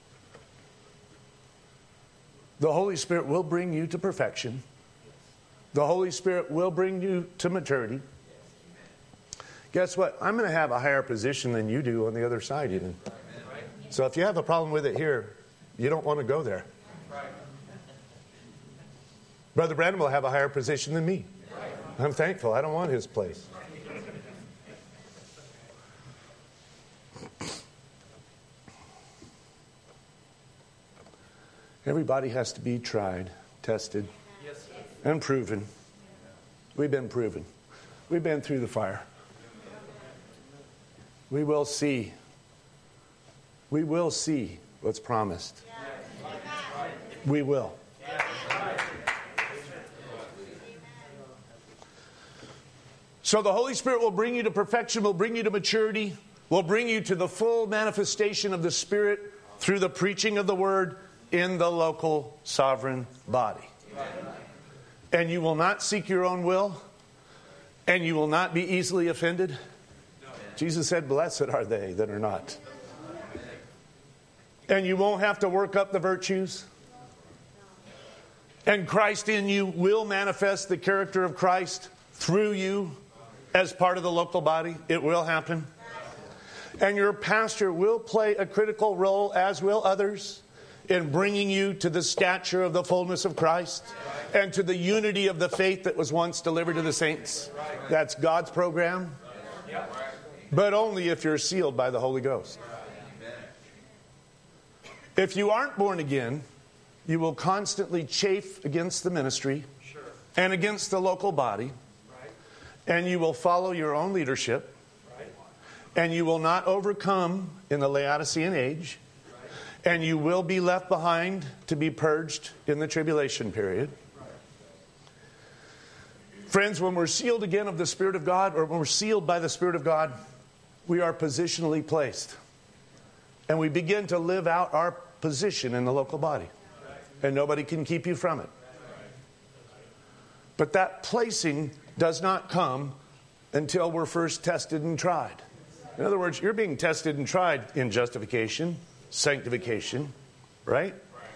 S1: The Holy Spirit will bring you to perfection. The Holy Spirit will bring you to maturity. Guess what? I'm going to have a higher position than you do on the other side even. So if you have a problem with it here, you don't want to go there. Brother Branham will have a higher position than me. I'm thankful. I don't want his place. Everybody has to be tried, tested, and proven. We've been proven. We've been through the fire. We will see. We will see what's promised. We will. So the Holy Spirit will bring you to perfection, will bring you to maturity, will bring you to the full manifestation of the Spirit through the preaching of the Word in the local sovereign body. And you will not seek your own will, and you will not be easily offended. Jesus said, blessed are they that are not. And you won't have to work up the virtues. And Christ in you will manifest the character of Christ through you as part of the local body. It will happen. And your pastor will play a critical role, as will others, in bringing you to the stature of the fullness of Christ and to the unity of the faith that was once delivered to the saints. That's God's program. But only if you're sealed by the Holy Ghost. If you aren't born again, you will constantly chafe against the ministry and against the local body. And you will follow your own leadership. And you will not overcome in the Laodicean age. And you will be left behind to be purged in the tribulation period. Friends, when we're sealed again of the Spirit of God, or when we're sealed by the Spirit of God, we are positionally placed. And we begin to live out our position in the local body. And nobody can keep you from it. But that placing does not come until we're first tested and tried. In other words, you're being tested and tried in justification, sanctification, right?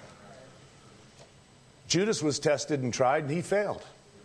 S1: Judas was tested and tried, and he failed.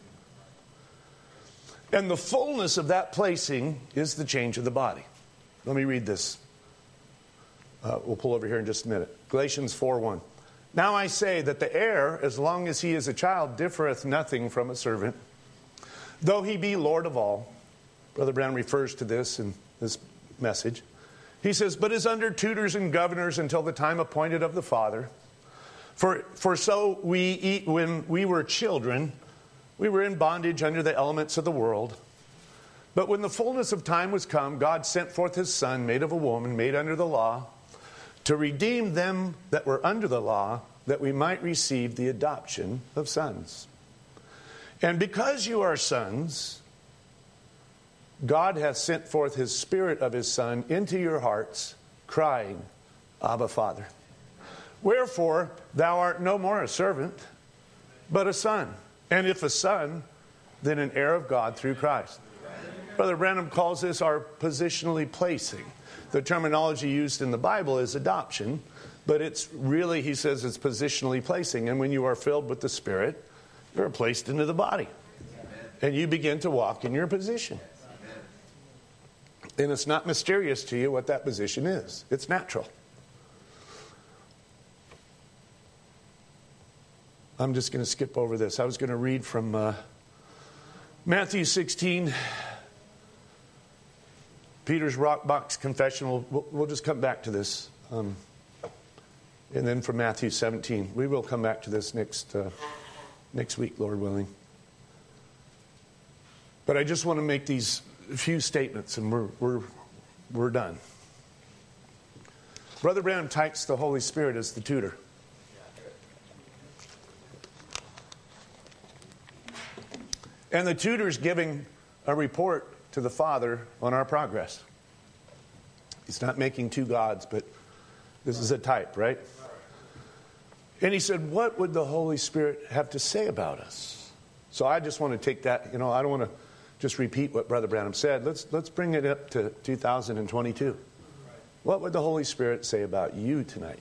S1: And the fullness of that placing is the change of the body. Let me read this. Uh, we'll pull over here in just a minute. Galatians four one. Now I say that the heir, as long as he is a child, differeth nothing from a servant, though he be Lord of all. Brother Branham refers to this in this message. He says, but is under tutors and governors until the time appointed of the Father. For, for so we eat when we were children, we were in bondage under the elements of the world. But when the fullness of time was come, God sent forth his Son, made of a woman, made under the law, to redeem them that were under the law, that we might receive the adoption of sons. And because you are sons, God hath sent forth his Spirit of his Son into your hearts, crying, Abba, Father. Wherefore, thou art no more a servant, but a son. And if a son, then an heir of God through Christ. Brother Branham calls this our positionally placing. The terminology used in the Bible is adoption, but it's really, he says, it's positionally placing. And when you are filled with the Spirit, you're placed into the body. And you begin to walk in your position. And it's not mysterious to you what that position is. It's natural. I'm just going to skip over this. I was going to read from uh, Matthew sixteen, Peter's rock box confession. We'll, we'll, we'll just come back to this. Um, and then from Matthew seventeen. We will come back to this next uh, next week, Lord willing. But I just want to make these few statements and we're, we're, we're done. Brother Branham types the Holy Spirit as the tutor. And the tutor's giving a report to the Father on our progress. He's not making two gods, but this is a type, right? And he said, what would the Holy Spirit have to say about us? So I just want to take that, you know, I don't want to just repeat what Brother Branham said. Let's let's bring it up to two thousand twenty-two. What would the Holy Spirit say about you tonight?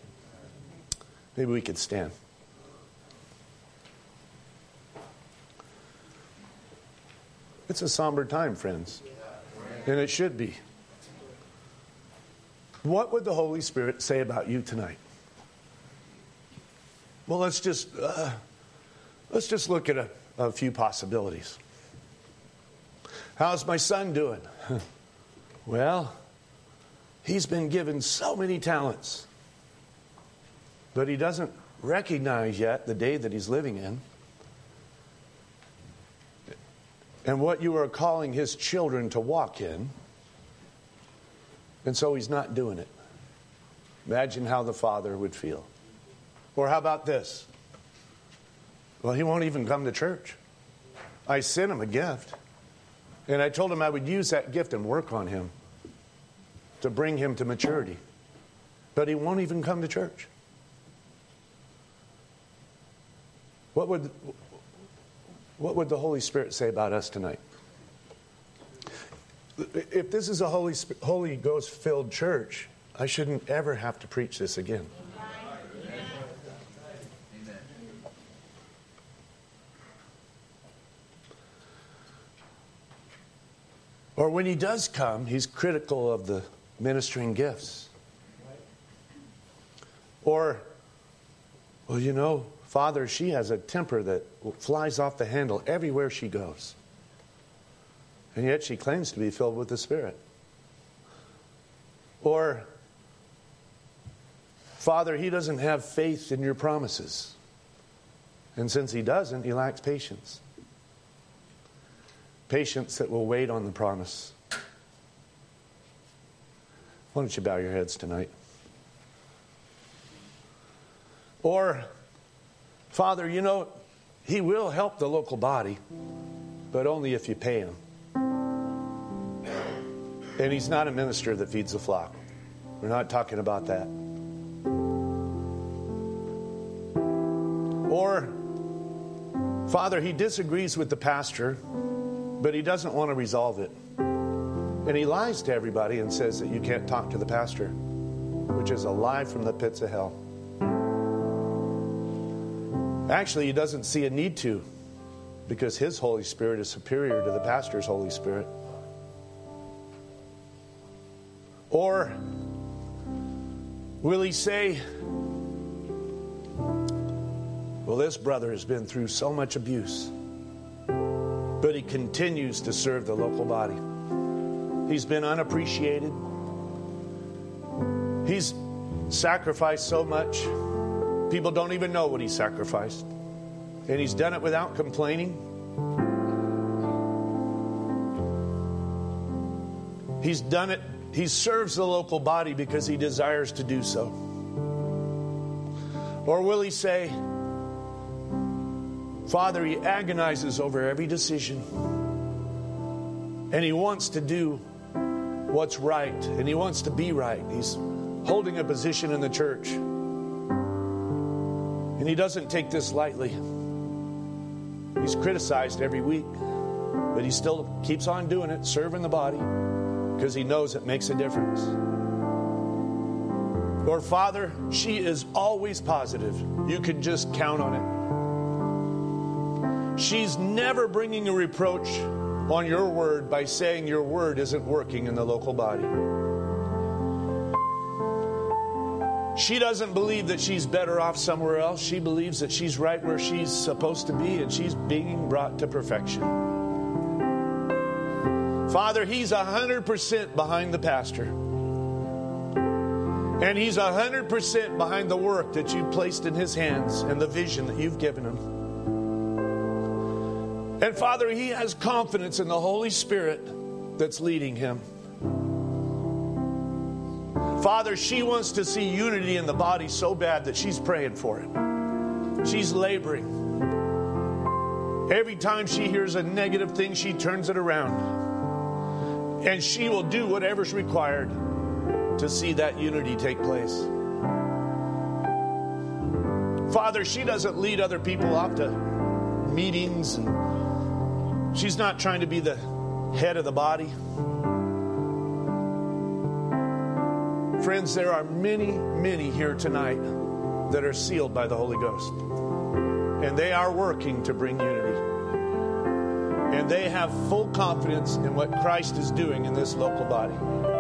S1: Maybe we could stand. It's a somber time, friends. And it should be. What would the Holy Spirit say about you tonight? Well, let's just uh, let's just look at a, a few possibilities. How's my son doing? Well, he's been given so many talents, but he doesn't recognize yet the day that he's living in and what you are calling his children to walk in, and so he's not doing it. Imagine how the father would feel. Or how about this? Well, he won't even come to church. I sent him a gift, and I told him I would use that gift and work on him to bring him to maturity. But he won't even come to church. What would, what would the Holy Spirit say about us tonight? If this is a Holy, Holy Ghost-filled church, I shouldn't ever have to preach this again. Or when he does come, he's critical of the ministering gifts. Or, well, you know, Father, she has a temper that flies off the handle everywhere she goes. And yet she claims to be filled with the Spirit. Or, Father, he doesn't have faith in your promises. And since he doesn't, he lacks patience. Patience that will wait on the promise. Why don't you bow your heads tonight? Or, Father, you know, he will help the local body, but only if you pay him. And he's not a minister that feeds the flock. We're not talking about that. Or, Father, he disagrees with the pastor, but he doesn't want to resolve it. And he lies to everybody and says that you can't talk to the pastor, which is a lie from the pits of hell. Actually, he doesn't see a need to, because his Holy Spirit is superior to the pastor's Holy Spirit. Or will he say, well, this brother has been through so much abuse, but he continues to serve the local body. He's been unappreciated. He's sacrificed so much. People don't even know what he sacrificed. And he's done it without complaining. He's done it. He serves the local body because he desires to do so. Or will he say, Father, he agonizes over every decision. And he wants to do what's right. And he wants to be right. He's holding a position in the church. And he doesn't take this lightly. He's criticized every week. But he still keeps on doing it, serving the body, because he knows it makes a difference. Or, Father, she is always positive. You can just count on it. She's never bringing a reproach on your word by saying your word isn't working in the local body. She doesn't believe that she's better off somewhere else. She believes that she's right where she's supposed to be, and she's being brought to perfection. Father, he's one hundred percent behind the pastor. And he's one hundred percent behind the work that you've placed in his hands and the vision that you've given him. And Father, he has confidence in the Holy Spirit that's leading him. Father, she wants to see unity in the body so bad that she's praying for it. She's laboring. Every time she hears a negative thing, she turns it around. And she will do whatever's required to see that unity take place. Father, she doesn't lead other people off to meetings, and she's not trying to be the head of the body. Friends, there are many, many here tonight that are sealed by the Holy Ghost. And they are working to bring unity.
S3: And they have full confidence in what Christ is doing in this local body.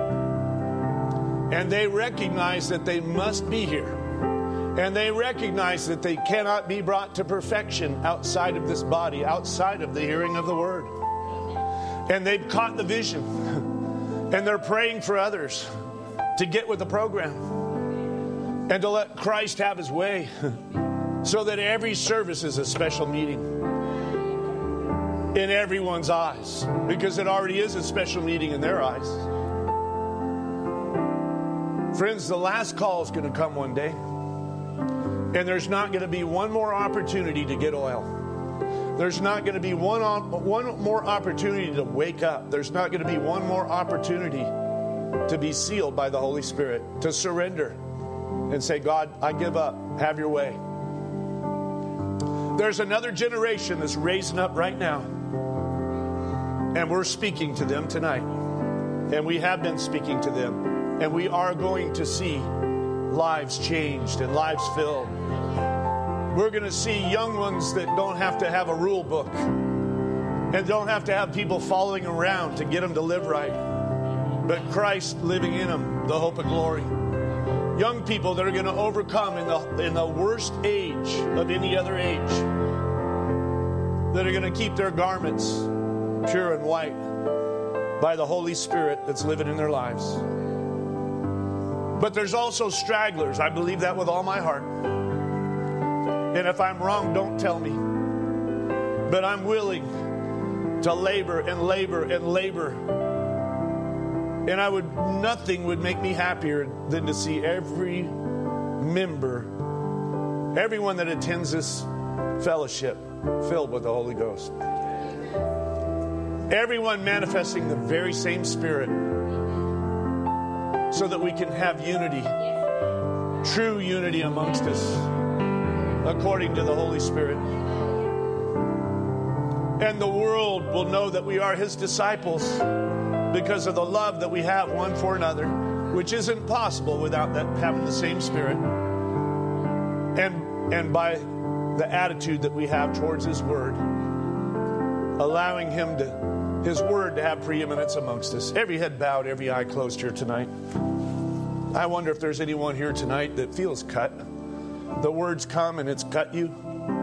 S3: And they recognize that they must be here. And they recognize that they cannot be brought to perfection outside of this body, outside of the hearing of the word. And they've caught the vision. And they're praying for others to get with the program and to let Christ have his way so that every service is a special meeting in everyone's eyes, because it already is a special meeting in their eyes. Friends, the last call is going to come one day. And there's not going to be one more opportunity to get oil. There's not going to be one, one more opportunity to wake up. There's not going to be one more opportunity to be sealed by the Holy Spirit, to surrender and say, God, I give up. Have your way. There's another generation that's raising up right now. And we're speaking to them tonight. And we have been speaking to them. And we are going to see lives changed and lives filled. We're going to see young ones that don't have to have a rule book and don't have to have people following around to get them to live right, but Christ living in them, the hope of glory. Young people that are going to overcome in the, in the worst age of any other age, that are going to keep their garments pure and white by the Holy Spirit that's living in their lives. But there's also stragglers. I believe that with all my heart. And if I'm wrong, don't tell me. But I'm willing to labor and labor and labor. And I would, nothing would make me happier than to see every member, everyone that attends this fellowship filled with the Holy Ghost. Everyone manifesting the very same Spirit, so that we can have unity, true unity amongst us, according to the Holy Spirit. And the world will know that we are his disciples because of the love that we have one for another, which isn't possible without that having the same Spirit. And, and by the attitude that we have towards his word, allowing him to, his word to have preeminence amongst us. Every head bowed, every eye closed here tonight. I wonder if there's anyone here tonight that feels cut. The words come and it's cut you.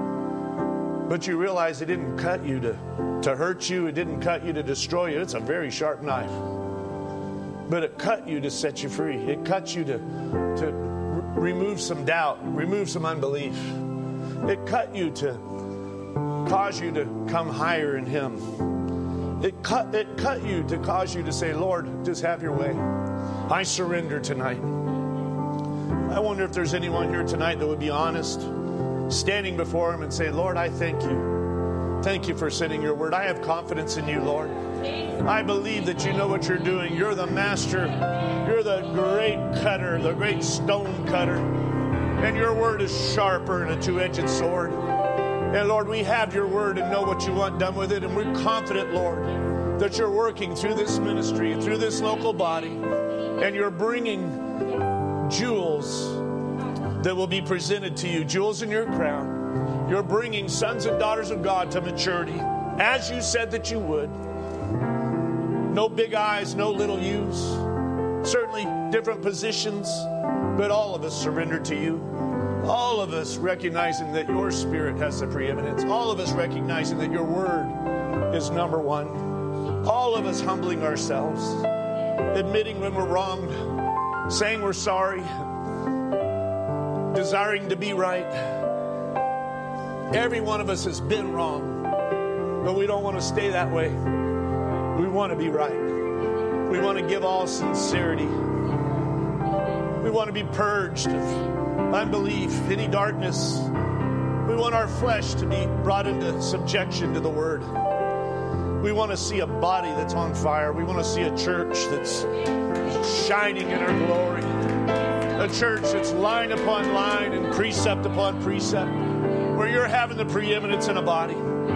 S3: But you realize it didn't cut you to, to hurt you. It didn't cut you to destroy you. It's a very sharp knife. But it cut you to set you free. It cut you to, to r- remove some doubt, remove some unbelief. It cut you to cause you to come higher in him. It cut, it cut you to cause you to say, Lord, just have your way. I surrender tonight. I wonder if there's anyone here tonight that would be honest, standing before him and say, Lord, I thank you. Thank you for sending your word. I have confidence in you, Lord. I believe that you know what you're doing. You're the master. You're the great cutter, the great stone cutter. And your word is sharper than a two-edged sword. And Lord, we have your word and know what you want done with it. And we're confident, Lord, that you're working through this ministry, through this local body. And you're bringing jewels that will be presented to you, jewels in your crown. You're bringing sons and daughters of God to maturity, as you said that you would. No big eyes, no little U's. Certainly different positions, but all of us surrender to you. All of us recognizing that your Spirit has the preeminence. All of us recognizing that your word is number one. All of us humbling ourselves, admitting when we're wrong, saying we're sorry, desiring to be right. Every one of us has been wrong, but we don't want to stay that way. We want to be right. We want to give all sincerity. We want to be purged of unbelief, any darkness. We want our flesh to be brought into subjection to the Word. We want to see a body that's on fire. We want to see a church that's shining in her glory. A church that's line upon line and precept upon precept, where you're having the preeminence in a body.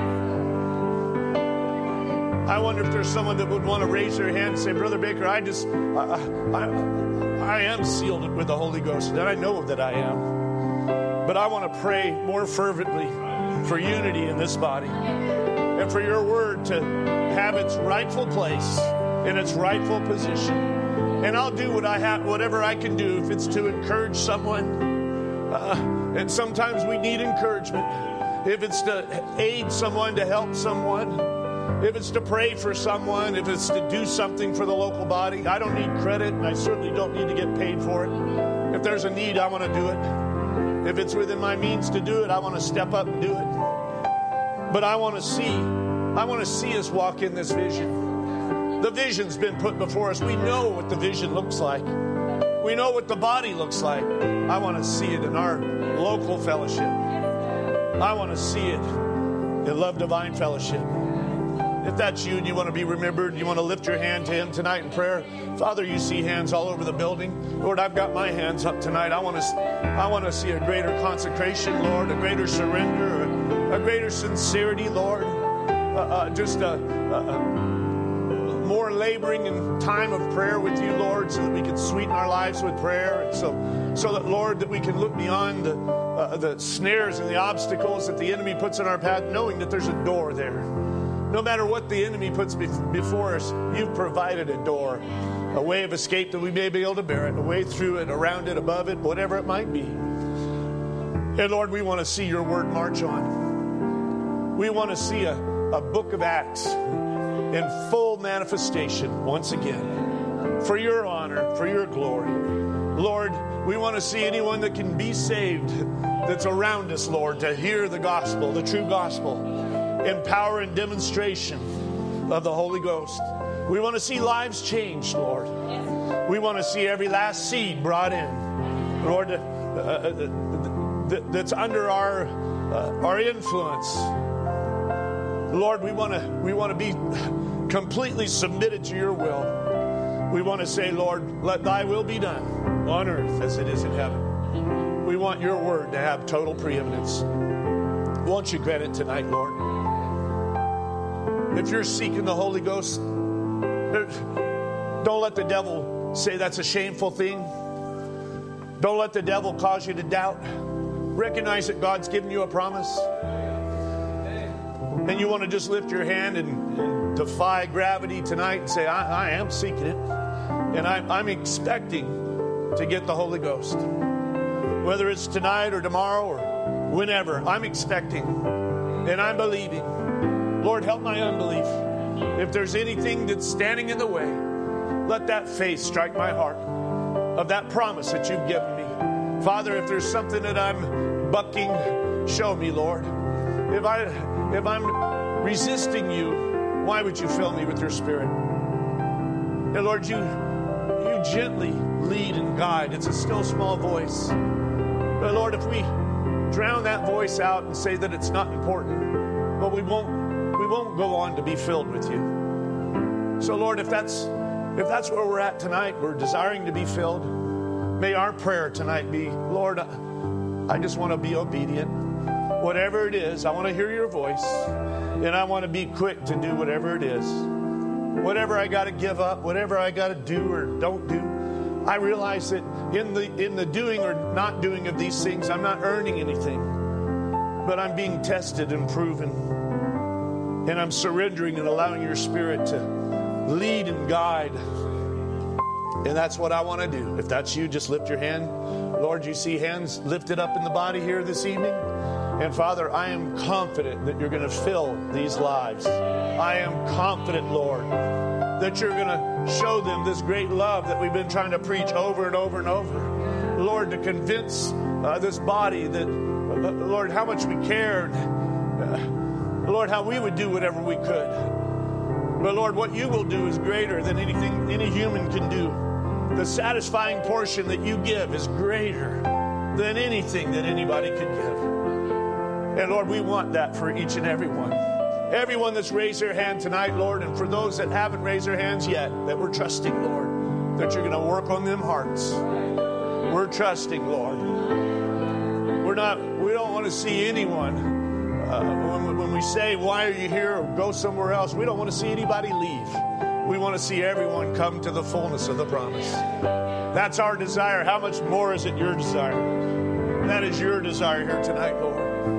S3: I wonder if there's someone that would want to raise their hand and say, Brother Baker, I just, I, I, I am sealed with the Holy Ghost, and I know that I am. But I want to pray more fervently for unity in this body. And and for your word to have its rightful place in its rightful position. And I'll do what I have, whatever I can do, if it's to encourage someone. Uh, and sometimes we need encouragement. If it's to aid someone, to help someone, if it's to pray for someone, if it's to do something for the local body. I don't need credit, and I certainly don't need to get paid for it. If there's a need, I want to do it. If it's within my means to do it, I want to step up and do it. But I want to see, I want to see us walk in this vision. The vision's been put before us. We know what the vision looks like. We know what the body looks like. I want to see it in our local fellowship. I want to see it in Love Divine Fellowship. If that's you and you want to be remembered, you want to lift your hand to Him tonight in prayer. Father, you see hands all over the building. Lord, I've got my hands up tonight. I want to, I want to see a greater consecration, Lord, a greater surrender, a, a greater sincerity, Lord. Uh, uh, just a, a, a more laboring in time of prayer with you, Lord, so that we can sweeten our lives with prayer, and so, so that, Lord, that we can look beyond the, uh, the snares and the obstacles that the enemy puts in our path, knowing that there's a door there. No matter what the enemy puts before us, you've provided a door, a way of escape that we may be able to bear it, a way through it, around it, above it, whatever it might be. And Lord, we want to see your word march on. We want to see a, a book of Acts in full manifestation once again, for your honor, for your glory. Lord, we want to see anyone that can be saved that's around us, Lord, to hear the gospel, the true gospel, in power and demonstration of the Holy Ghost. We want to see lives changed, Lord. We want to see every last seed brought in, Lord, uh, uh, that's under our uh, our influence. Lord, we want to we want to be completely submitted to your will. We want to say, Lord, let thy will be done on earth as it is in heaven. We want your word to have total preeminence. Won't you grant it tonight, Lord? If you're seeking the Holy Ghost, don't let the devil say that's a shameful thing. Don't let the devil cause you to doubt. Recognize that God's given you a promise. And you want to just lift your hand and, and defy gravity tonight and say, I, I am seeking it. And I'm, I'm expecting to get the Holy Ghost. Whether it's tonight or tomorrow or whenever, I'm expecting and I'm believing. Lord, help my unbelief. If there's anything that's standing in the way, let that faith strike my heart of that promise that you've given me. Father, if there's something that I'm bucking, show me, Lord. If, I, if I'm resisting you, why would you fill me with your Spirit? And Lord, you, you gently lead and guide. It's a still small voice. But Lord, if we drown that voice out and say that it's not important, well, we won't we won't go on to be filled with you. So Lord, if that's if that's where we're at tonight, we're desiring to be filled, may our prayer tonight be, Lord, I just want to be obedient. Whatever it is, I want to hear your voice, and I want to be quick to do whatever it is. Whatever I got to give up, whatever I got to do or don't do, I realize that in the in the doing or not doing of these things, I'm not earning anything, but I'm being tested and proven. And I'm surrendering and allowing your Spirit to lead and guide. And that's what I want to do. If that's you, just lift your hand. Lord, you see hands lifted up in the body here this evening. And Father, I am confident that you're going to fill these lives. I am confident, Lord, that you're going to show them this great love that we've been trying to preach over and over and over. Lord, to convince uh, this body that, uh, Lord, how much we cared. Uh, Lord, how we would do whatever we could. But Lord, what you will do is greater than anything any human can do. The satisfying portion that you give is greater than anything that anybody could give. And Lord, we want that for each and every one. Everyone that's raised their hand tonight, Lord, and for those that haven't raised their hands yet, that we're trusting, Lord, that you're going to work on them hearts. We're trusting, Lord. We're not, we don't want to see anyone Uh, when, when we say, why are you here, or go somewhere else, we don't want to see anybody leave. We want to see everyone come to the fullness of the promise. That's our desire. How much more is it your desire? That is your desire here tonight, Lord.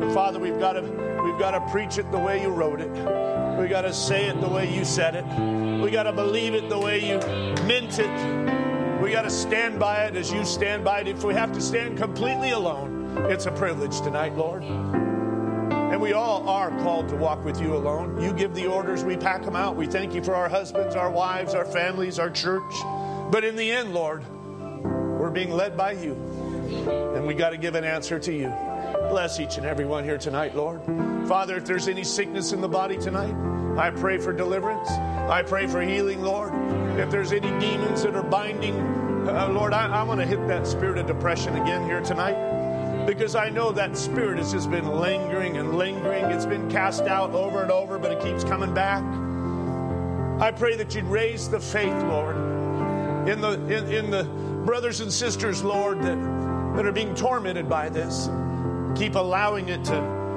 S3: But Father, we've got to we've got to preach it the way you wrote it. We got to say it the way you said it. We got to believe it the way you meant it. We got to stand by it as you stand by it. If we have to stand completely alone, it's a privilege tonight, Lord. And we all are called to walk with you alone. You give the orders, we pack them out. We thank you for our husbands, our wives, our families, our church. But in the end, Lord, we're being led by you. And we got to give an answer to you. Bless each and every one here tonight, Lord. Father, if there's any sickness in the body tonight, I pray for deliverance. I pray for healing, Lord. If there's any demons that are binding, uh, Lord, I, I want to hit that spirit of depression again here tonight. Because I know that spirit has just been lingering and lingering. It's been cast out over and over, but it keeps coming back. I pray that you'd raise the faith, Lord, in the in, in the brothers and sisters, Lord, that, that are being tormented by this. Keep allowing it to,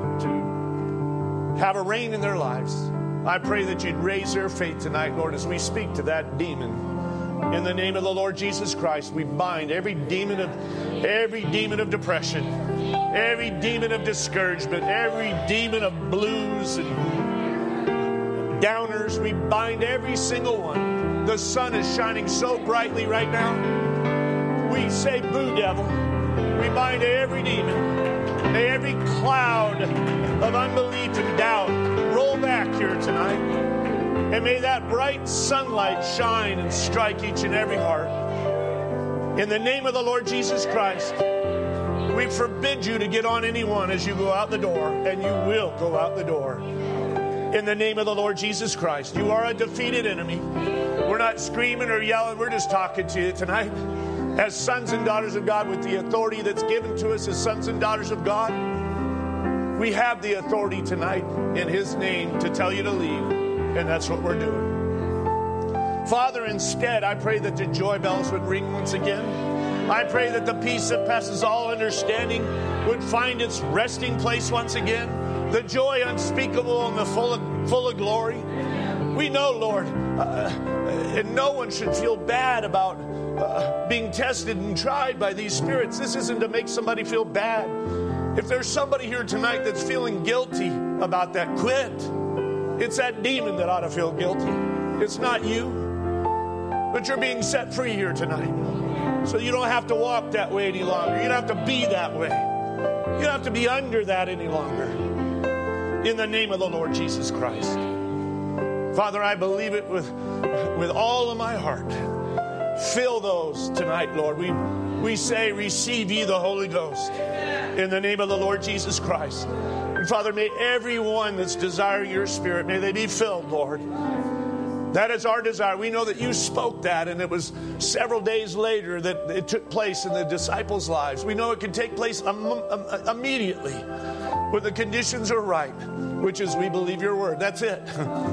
S3: to have a reign in their lives. I pray that you'd raise their faith tonight, Lord, as we speak to that demon. In the name of the Lord Jesus Christ, we bind every demon of every demon of depression, every demon of discouragement, every demon of blues and downers. We bind every single one. The sun is shining so brightly right now. We say, boo, devil. We bind every demon. May every cloud of unbelief and doubt roll back here tonight. And may that bright sunlight shine and strike each and every heart. In the name of the Lord Jesus Christ, we forbid you to get on anyone as you go out the door, and you will go out the door. In the name of the Lord Jesus Christ, you are a defeated enemy. We're not screaming or yelling, we're just talking to you tonight. As sons and daughters of God, with the authority that's given to us as sons and daughters of God, we have the authority tonight in His name to tell you to leave, and that's what we're doing. Father, instead, I pray that the joy bells would ring once again. I pray that the peace that passes all understanding would find its resting place once again. The joy unspeakable and the full of, full of glory. We know, Lord, uh, and no one should feel bad about Uh, being tested and tried by these spirits. This isn't to make somebody feel bad. If there's somebody here tonight that's feeling guilty about that, quit. It's that demon that ought to feel guilty. It's not you. But you're being set free here tonight. So you don't have to walk that way any longer. You don't have to be that way. You don't have to be under that any longer. In the name of the Lord Jesus Christ. Father, I believe it with, with all of my heart. Fill those tonight, Lord. We we say, receive ye the Holy Ghost in the name of the Lord Jesus Christ. And Father, may everyone that's desiring your Spirit, may they be filled, Lord. That is our desire. We know that you spoke that, and it was several days later that it took place in the disciples' lives. We know it can take place um, um, immediately when the conditions are right, which is we believe your word. That's it.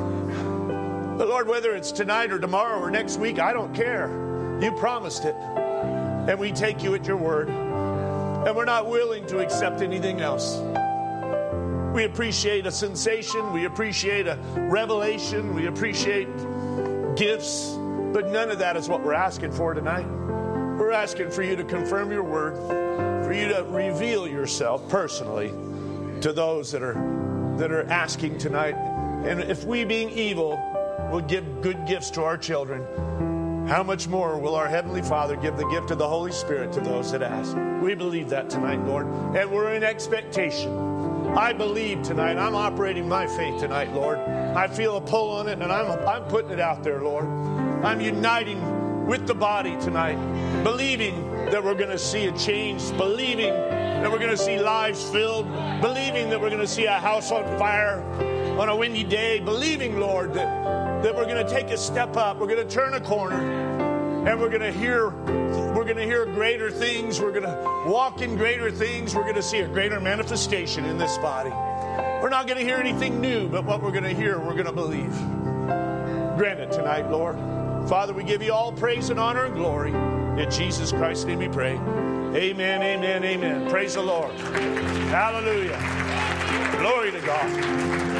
S3: But Lord, whether it's tonight or tomorrow or next week, I don't care. You promised it. And we take you at your word. And we're not willing to accept anything else. We appreciate a sensation. We appreciate a revelation. We appreciate gifts. But none of that is what we're asking for tonight. We're asking for you to confirm your word. For you to reveal yourself personally to those that are, that are asking tonight. And if we, being evil, will give good gifts to our children, how much more will our Heavenly Father give the gift of the Holy Spirit to those that ask? We believe that tonight, Lord, and we're in expectation. I believe tonight. I'm operating my faith tonight, Lord. I feel a pull on it, and I'm, I'm putting it out there, Lord. I'm uniting with the body tonight, believing that we're going to see a change, believing that we're going to see lives filled, believing that we're going to see a house on fire on a windy day, believing, Lord, that that we're going to take a step up, we're going to turn a corner, and we're going to hear we're going to hear greater things, we're going to walk in greater things, we're going to see a greater manifestation in this body. We're not going to hear anything new, but what we're going to hear, we're going to believe. Grant it tonight, Lord. Father, we give you all praise and honor and glory. In Jesus Christ's name we pray. Amen, amen, amen. Praise the Lord. Hallelujah. Glory to God.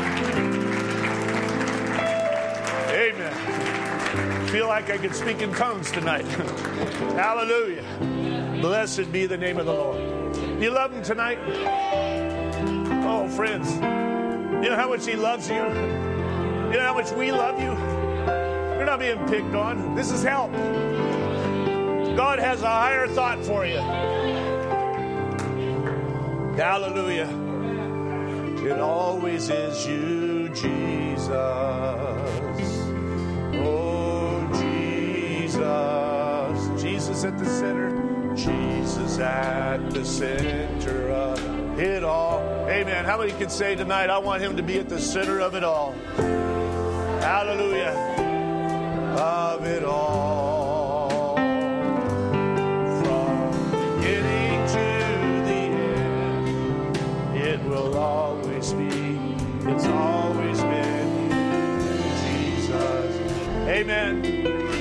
S3: Amen. Feel like I could speak in tongues tonight. Hallelujah. Blessed be the name of the Lord. You love him tonight? Oh, friends, you know how much he loves you? You know how much we love you? You're not being picked on. This is help. God has a higher thought for you. Hallelujah. It always is you, Jesus. Oh, Jesus. Jesus at the center. Jesus at the center of it all. Amen. How many can say tonight, I want him to be at the center of it all? Hallelujah. Of it all. From beginning to the end, it will always be, it's always been Jesus. Amen.